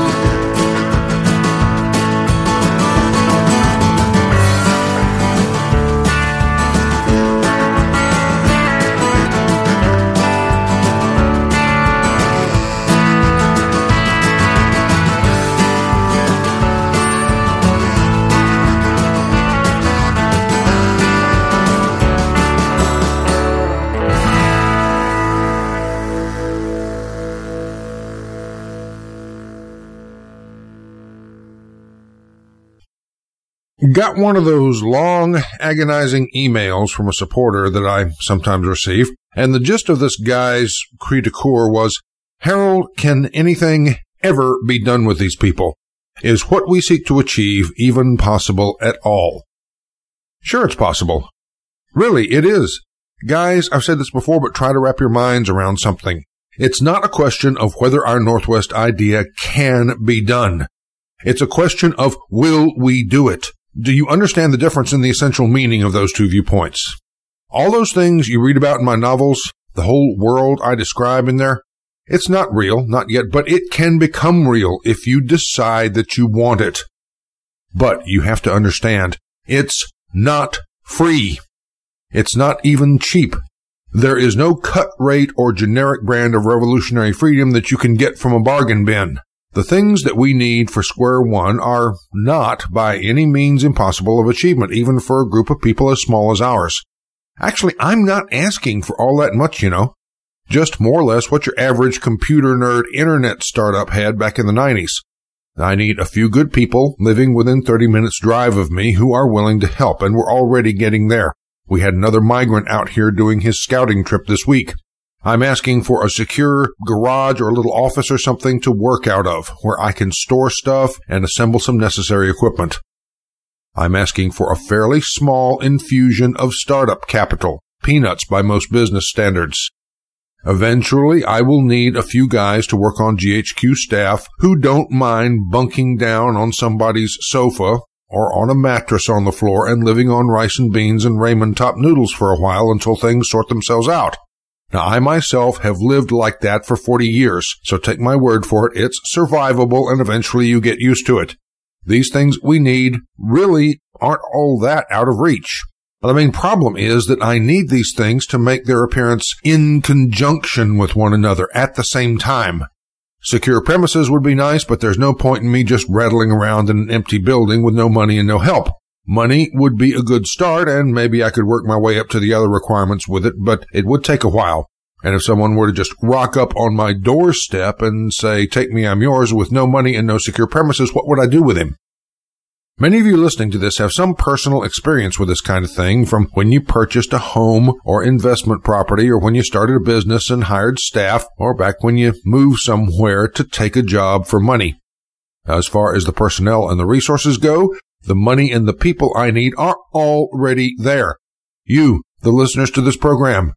Got one of those long, agonizing emails from a supporter that I sometimes receive, and the gist of this guy's cri de coeur was, Harold, can anything ever be done with these people? Is what we seek to achieve even possible at all? Sure, it's possible. Really, it is. Guys, I've said this before, but try to wrap your minds around something. It's not a question of whether our Northwest idea can be done. It's a question of will we do it? Do you understand the difference in the essential meaning of those two viewpoints? All those things you read about in my novels, the whole world I describe in there, it's not real, not yet, but it can become real if you decide that you want it. But you have to understand, it's not free. It's not even cheap. There is no cut rate or generic brand of revolutionary freedom that you can get from a bargain bin. The things that we need for square one are not by any means impossible of achievement, even for a group of people as small as ours. Actually, I'm not asking for all that much, you know. Just more or less what your average computer nerd internet startup had back in the nineties. I need a few good people living within thirty minutes drive of me who are willing to help, and we're already getting there. We had another migrant out here doing his scouting trip this week. I'm asking for a secure garage or a little office or something to work out of, where I can store stuff and assemble some necessary equipment. I'm asking for a fairly small infusion of startup capital, peanuts by most business standards. Eventually, I will need a few guys to work on G H Q staff who don't mind bunking down on somebody's sofa or on a mattress on the floor and living on rice and beans and ramen top noodles for a while until things sort themselves out. Now, I myself have lived like that for forty years, so take my word for it, it's survivable and eventually you get used to it. These things we need really aren't all that out of reach. But the main problem is that I need these things to make their appearance in conjunction with one another at the same time. Secure premises would be nice, but there's no point in me just rattling around in an empty building with no money and no help. Money would be a good start, and maybe I could work my way up to the other requirements with it, but it would take a while. And if someone were to just rock up on my doorstep and say, "Take me, I'm yours," with no money and no secure premises, what would I do with him? Many of you listening to this have some personal experience with this kind of thing, from when you purchased a home or investment property, or when you started a business and hired staff, or back when you moved somewhere to take a job for money. As far as the personnel and the resources go, the money and the people I need are already there. You, the listeners to this program.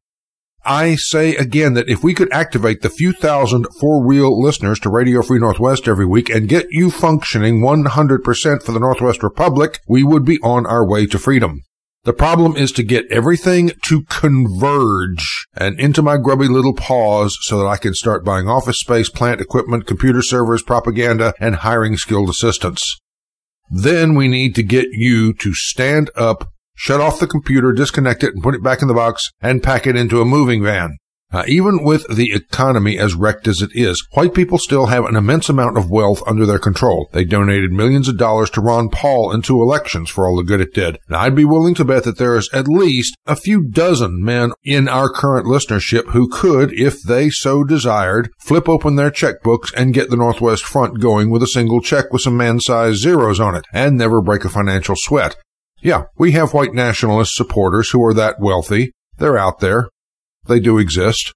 I say again that if we could activate the few thousand for-real listeners to Radio Free Northwest every week and get you functioning one hundred percent for the Northwest Republic, we would be on our way to freedom. The problem is to get everything to converge and into my grubby little paws so that I can start buying office space, plant equipment, computer servers, propaganda, and hiring skilled assistants. Then we need to get you to stand up, shut off the computer, disconnect it, and put it back in the box and pack it into a moving van. Now, even with the economy as wrecked as it is, white people still have an immense amount of wealth under their control. They donated millions of dollars to Ron Paul in two elections for all the good it did. Now, I'd be willing to bet that there is at least a few dozen men in our current listenership who could, if they so desired, flip open their checkbooks and get the Northwest Front going with a single check with some man-sized zeros on it and never break a financial sweat. Yeah, we have white nationalist supporters who are that wealthy. They're out there. They do exist.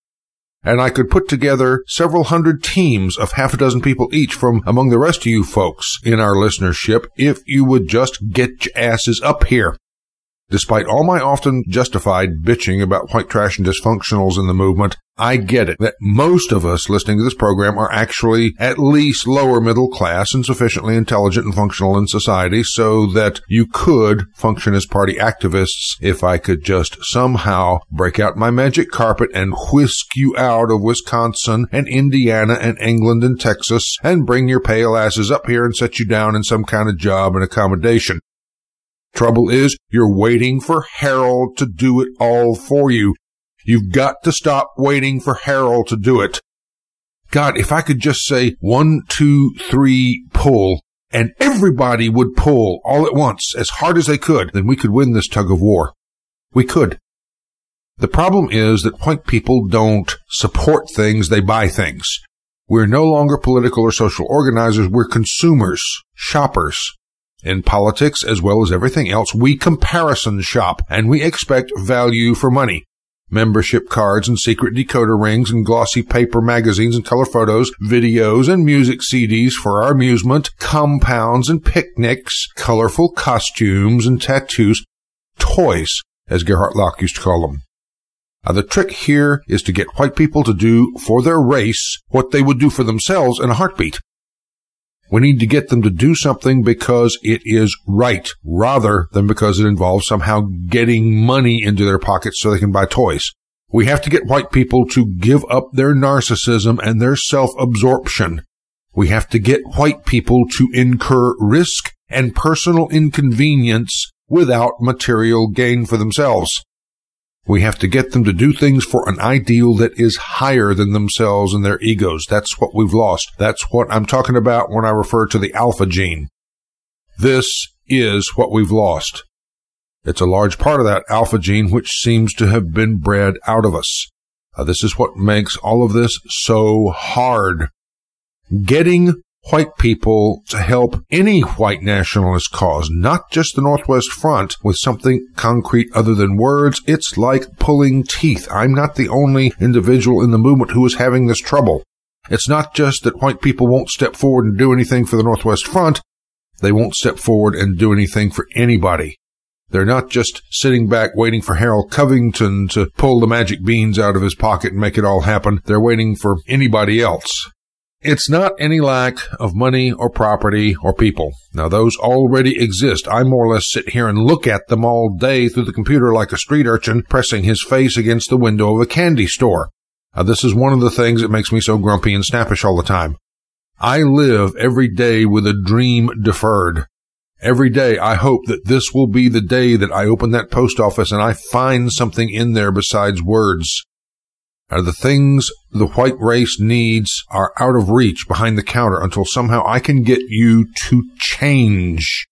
And I could put together several hundred teams of half a dozen people each from among the rest of you folks in our listenership if you would just get your asses up here. Despite all my often justified bitching about white trash and dysfunctionals in the movement, I get it that most of us listening to this program are actually at least lower middle class and sufficiently intelligent and functional in society so that you could function as party activists if I could just somehow break out my magic carpet and whisk you out of Wisconsin and Indiana and England and Texas and bring your pale asses up here and set you down in some kind of job and accommodation. Trouble is, you're waiting for Harold to do it all for you. You've got to stop waiting for Harold to do it. God, if I could just say one, two, three, pull, and everybody would pull all at once as hard as they could, then we could win this tug of war. We could. The problem is that white people don't support things, they buy things. We're no longer political or social organizers, we're consumers, shoppers. In politics, as well as everything else, we comparison shop, and we expect value for money. Membership cards and secret decoder rings and glossy paper magazines and color photos, videos and music C Ds for our amusement, compounds and picnics, colorful costumes and tattoos, toys, as Gerhard Locke used to call them. Now, the trick here is to get white people to do for their race what they would do for themselves in a heartbeat. We need to get them to do something because it is right, rather than because it involves somehow getting money into their pockets so they can buy toys. We have to get white people to give up their narcissism and their self-absorption. We have to get white people to incur risk and personal inconvenience without material gain for themselves. We have to get them to do things for an ideal that is higher than themselves and their egos. That's what we've lost. That's what I'm talking about when I refer to the alpha gene. This is what we've lost. It's a large part of that alpha gene which seems to have been bred out of us. Uh, this is what makes all of this so hard. Getting white people to help any white nationalist cause, not just the Northwest Front, with something concrete other than words. It's like pulling teeth. I'm not the only individual in the movement who is having this trouble. It's not just that white people won't step forward and do anything for the Northwest Front. They won't step forward and do anything for anybody. They're not just sitting back waiting for Harold Covington to pull the magic beans out of his pocket and make it all happen. They're waiting for anybody else. It's not any lack of money or property or people. Now, those already exist. I more or less sit here and look at them all day through the computer like a street urchin pressing his face against the window of a candy store. Now, this is one of the things that makes me so grumpy and snappish all the time. I live every day with a dream deferred. Every day I hope that this will be the day that I open that post office and I find something in there besides words. Now, the things the white race needs are out of reach behind the counter until somehow I can get you to change.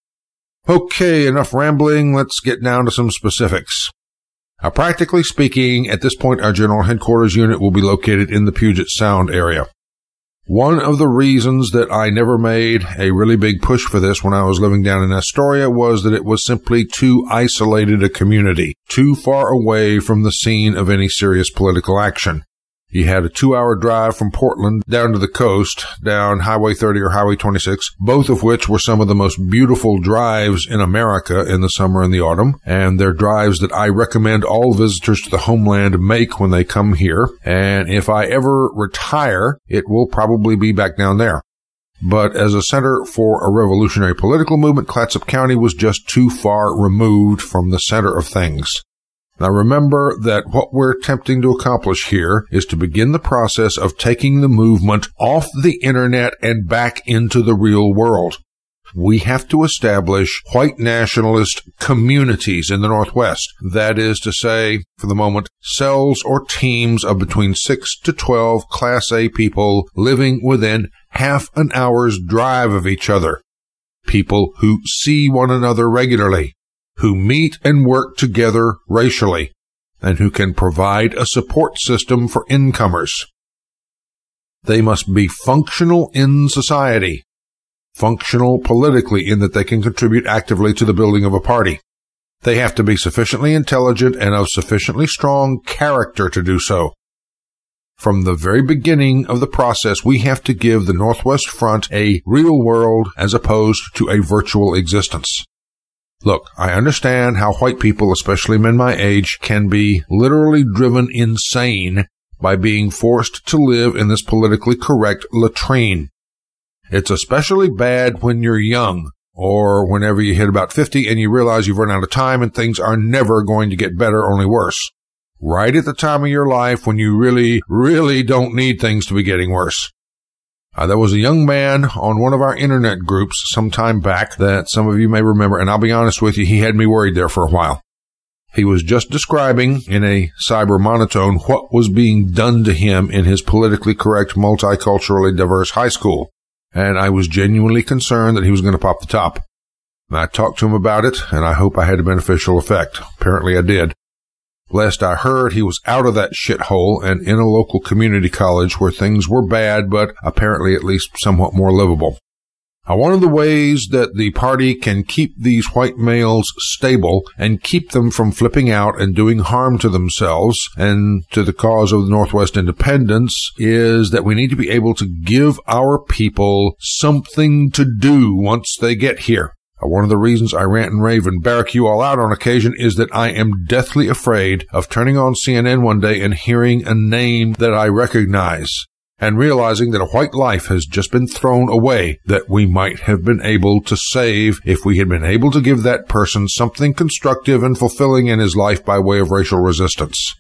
Okay, enough rambling. Let's get down to some specifics. Now, practically speaking, at this point, our general headquarters unit will be located in the Puget Sound area. One of the reasons that I never made a really big push for this when I was living down in Astoria was that it was simply too isolated a community, too far away from the scene of any serious political action. You had a two-hour drive from Portland down to the coast, down Highway thirty or Highway twenty-six, both of which were some of the most beautiful drives in America in the summer and the autumn, and they're drives that I recommend all visitors to the homeland make when they come here. And if I ever retire, it will probably be back down there. But as a center for a revolutionary political movement, Clatsop County was just too far removed from the center of things. Now remember that what we're attempting to accomplish here is to begin the process of taking the movement off the internet and back into the real world. We have to establish white nationalist communities in the Northwest. That is to say, for the moment, cells or teams of between six to twelve Class A people living within half an hour's drive of each other. People who see one another regularly, who meet and work together racially, and who can provide a support system for incomers. They must be functional in society, functional politically in that they can contribute actively to the building of a party. They have to be sufficiently intelligent and of sufficiently strong character to do so. From the very beginning of the process, we have to give the Northwest Front a real world as opposed to a virtual existence. Look, I understand how white people, especially men my age, can be literally driven insane by being forced to live in this politically correct latrine. It's especially bad when you're young, or whenever you hit about fifty and you realize you've run out of time and things are never going to get better, only worse. Right at the time of your life when you really, really don't need things to be getting worse. Uh, there was a young man on one of our internet groups some time back that some of you may remember, and I'll be honest with you, he had me worried there for a while. He was just describing in a cyber monotone what was being done to him in his politically correct, multiculturally diverse high school, and I was genuinely concerned that he was going to pop the top. And I talked to him about it, and I hope I had a beneficial effect. Apparently I did. Last I heard, he was out of that shithole and in a local community college where things were bad, but apparently at least somewhat more livable. Now, one of the ways that the party can keep these white males stable and keep them from flipping out and doing harm to themselves and to the cause of the Northwest independence is that we need to be able to give our people something to do once they get here. One of the reasons I rant and rave and barrack you all out on occasion is that I am deathly afraid of turning on C N N one day and hearing a name that I recognize and realizing that a white life has just been thrown away that we might have been able to save if we had been able to give that person something constructive and fulfilling in his life by way of racial resistance.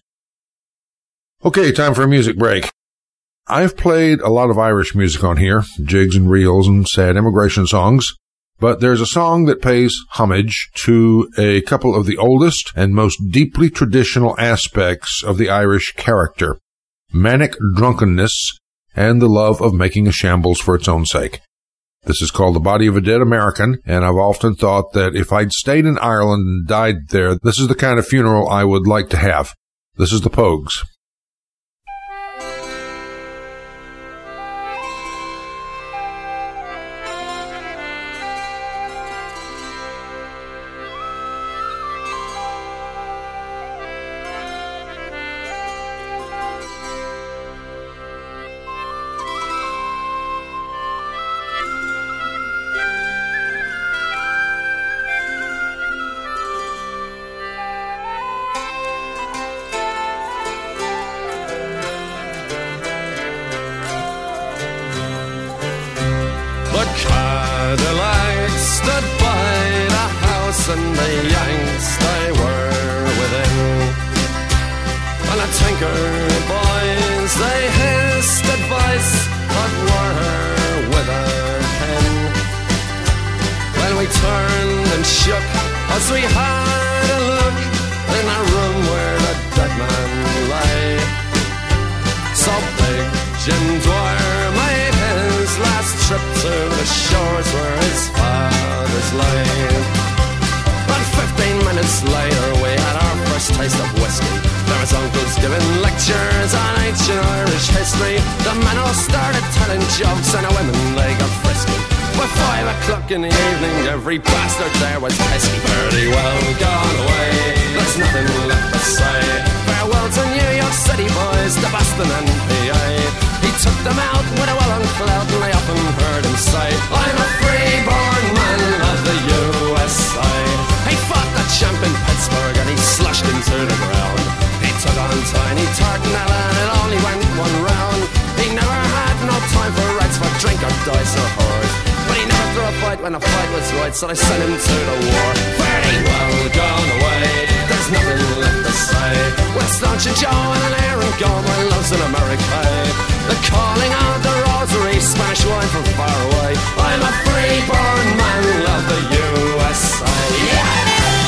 Okay, time for a music break. I've played a lot of Irish music on here, jigs and reels and sad immigration songs. But there's a song that pays homage to a couple of the oldest and most deeply traditional aspects of the Irish character, manic drunkenness and the love of making a shambles for its own sake. This is called The Body of a Dead American, and I've often thought that if I'd stayed in Ireland and died there, this is the kind of funeral I would like to have. This is the Pogues. and the Yanks they were within. And the Tinker boys they hissed advice, but were with a pen. Well, we turned and shook as we had a look in a room where the dead man lay. So Big Jim Dwyer made his last trip to the shores where his fathers lay. And fifteen minutes later we had our first taste of whiskey. There was uncles giving lectures on ancient Irish history. The men all started telling jokes and the women they got frisky. By five o'clock in the evening every bastard there was pesky. Pretty well gone away, there's nothing left to say. Farewell to New York City boys, to Boston and P A. He took them out with a well-on clout and I often heard him say, I'm a free-born man of the U S A. He fought the champ in Pittsburgh and he slashed him to the ground. He took on Tiny Tartanella and it only went one round. He never had no time for rights for drink or dice or horse. But he never threw a fight when the fight was right, so they sent him to the war. Very well gone away, there's nothing left to say. With Staunch and Joe and an Aaron gone, my love's in America. The calling of the rosary, Spanish wine from far away. I'm a free-born man of the U S A. Yeah!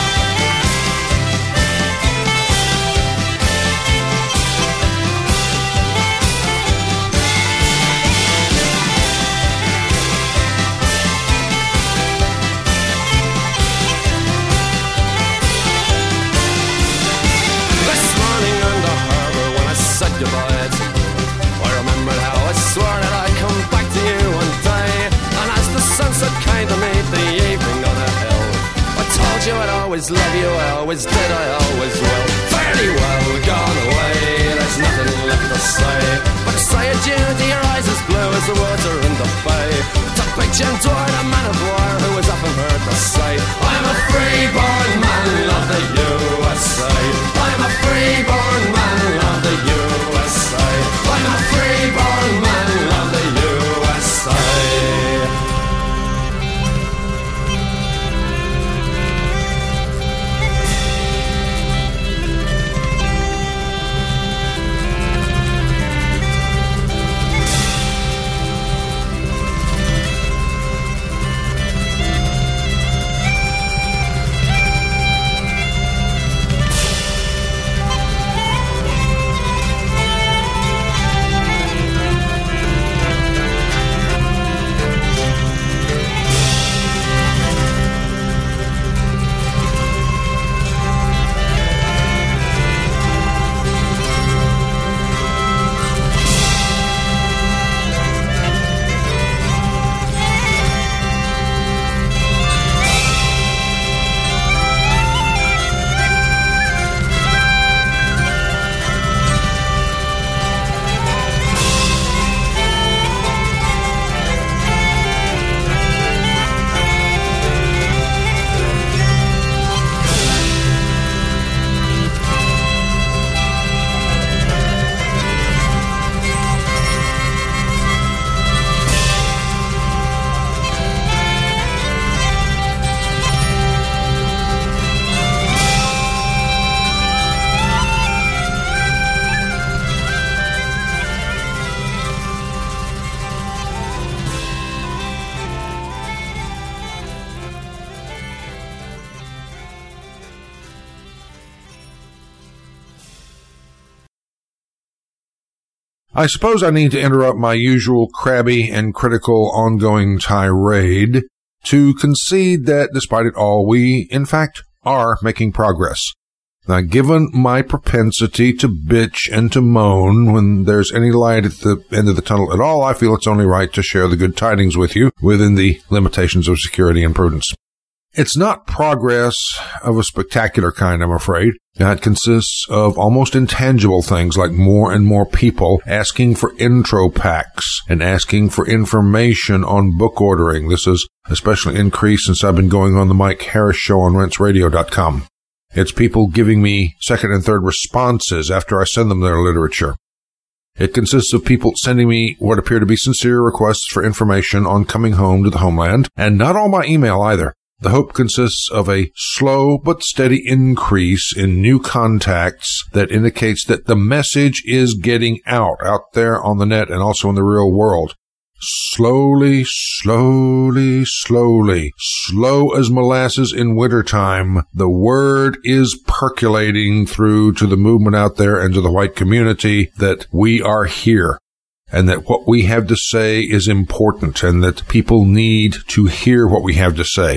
Goodbye to you. I remembered how I swore that I'd come back to you one day. And as the sunset came to meet the evening on a hill, I told you I'd always love you, I always did, I always will. Fairly well gone away, there's nothing left to say. But to say adieu to your eyes as blue as the water in the bay. To Big Jim Dwyer, the man of war, who was often heard to say, I'm a free-born man of the U S A. I'm a free-born man of the U S A. I'm a free-born man of the U S A. I suppose I need to interrupt my usual crabby and critical ongoing tirade to concede that despite it all, we, in fact, are making progress. Now, given my propensity to bitch and to moan when there's any light at the end of the tunnel at all, I feel it's only right to share the good tidings with you within the limitations of security and prudence. It's not progress of a spectacular kind, I'm afraid. It consists of almost intangible things like more and more people asking for intro packs and asking for information on book ordering. This has especially increased since I've been going on the Mike Harris Show on Rense Radio dot com. It's people giving me second and third responses after I send them their literature. It consists of people sending me what appear to be sincere requests for information on coming home to the homeland, and not all my email either. The hope consists of a slow but steady increase in new contacts that indicates that the message is getting out, out there on the net and also in the real world. Slowly, slowly, slowly, slow as molasses in wintertime, the word is percolating through to the movement out there and to the white community that we are here. And that what we have to say is important, and that people need to hear what we have to say.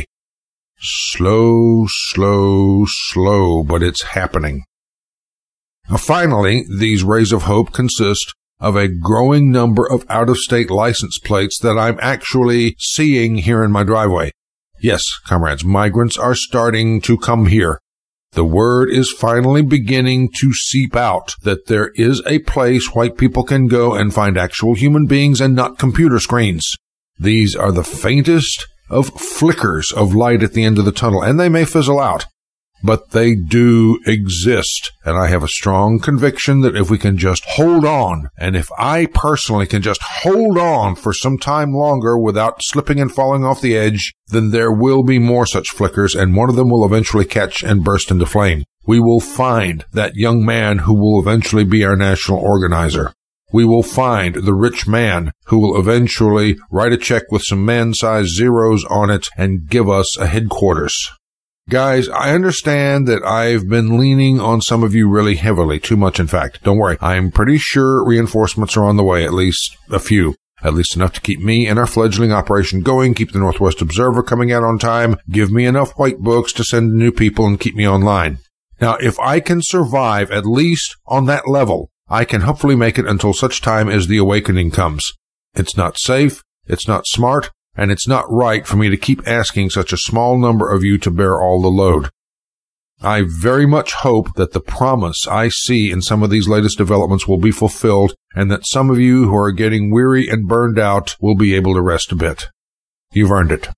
Slow, slow, slow, but it's happening. Now, finally, these rays of hope consist of a growing number of out-of-state license plates that I'm actually seeing here in my driveway. Yes, comrades, migrants are starting to come here. The word is finally beginning to seep out that there is a place white people can go and find actual human beings and not computer screens. These are the faintest of flickers of light at the end of the tunnel, and they may fizzle out, but they do exist. And I have a strong conviction that if we can just hold on, and if I personally can just hold on for some time longer without slipping and falling off the edge, then there will be more such flickers, and one of them will eventually catch and burst into flame. We will find that young man who will eventually be our national organizer. We will find the rich man who will eventually write a check with some man-sized zeros on it and give us a headquarters. Guys, I understand that I've been leaning on some of you really heavily, too much in fact. Don't worry, I'm pretty sure reinforcements are on the way, at least a few. At least enough to keep me and our fledgling operation going, keep the Northwest Observer coming out on time, give me enough white books to send new people and keep me online. Now, if I can survive at least on that level, I can hopefully make it until such time as the awakening comes. It's not safe, it's not smart, and it's not right for me to keep asking such a small number of you to bear all the load. I very much hope that the promise I see in some of these latest developments will be fulfilled, and that some of you who are getting weary and burned out will be able to rest a bit. You've earned it.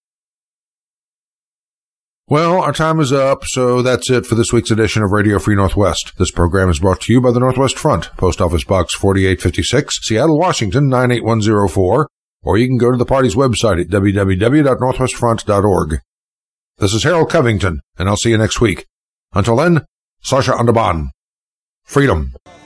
Well, our time is up, so that's it for this week's edition of Radio Free Northwest. This program is brought to you by the Northwest Front, Post Office Box forty-eight fifty-six, Seattle, Washington, nine eight one zero four, or you can go to the party's website at w w w dot northwest front dot org. This is Harold Covington, and I'll see you next week. Until then, Sasha Underbahn. Freedom.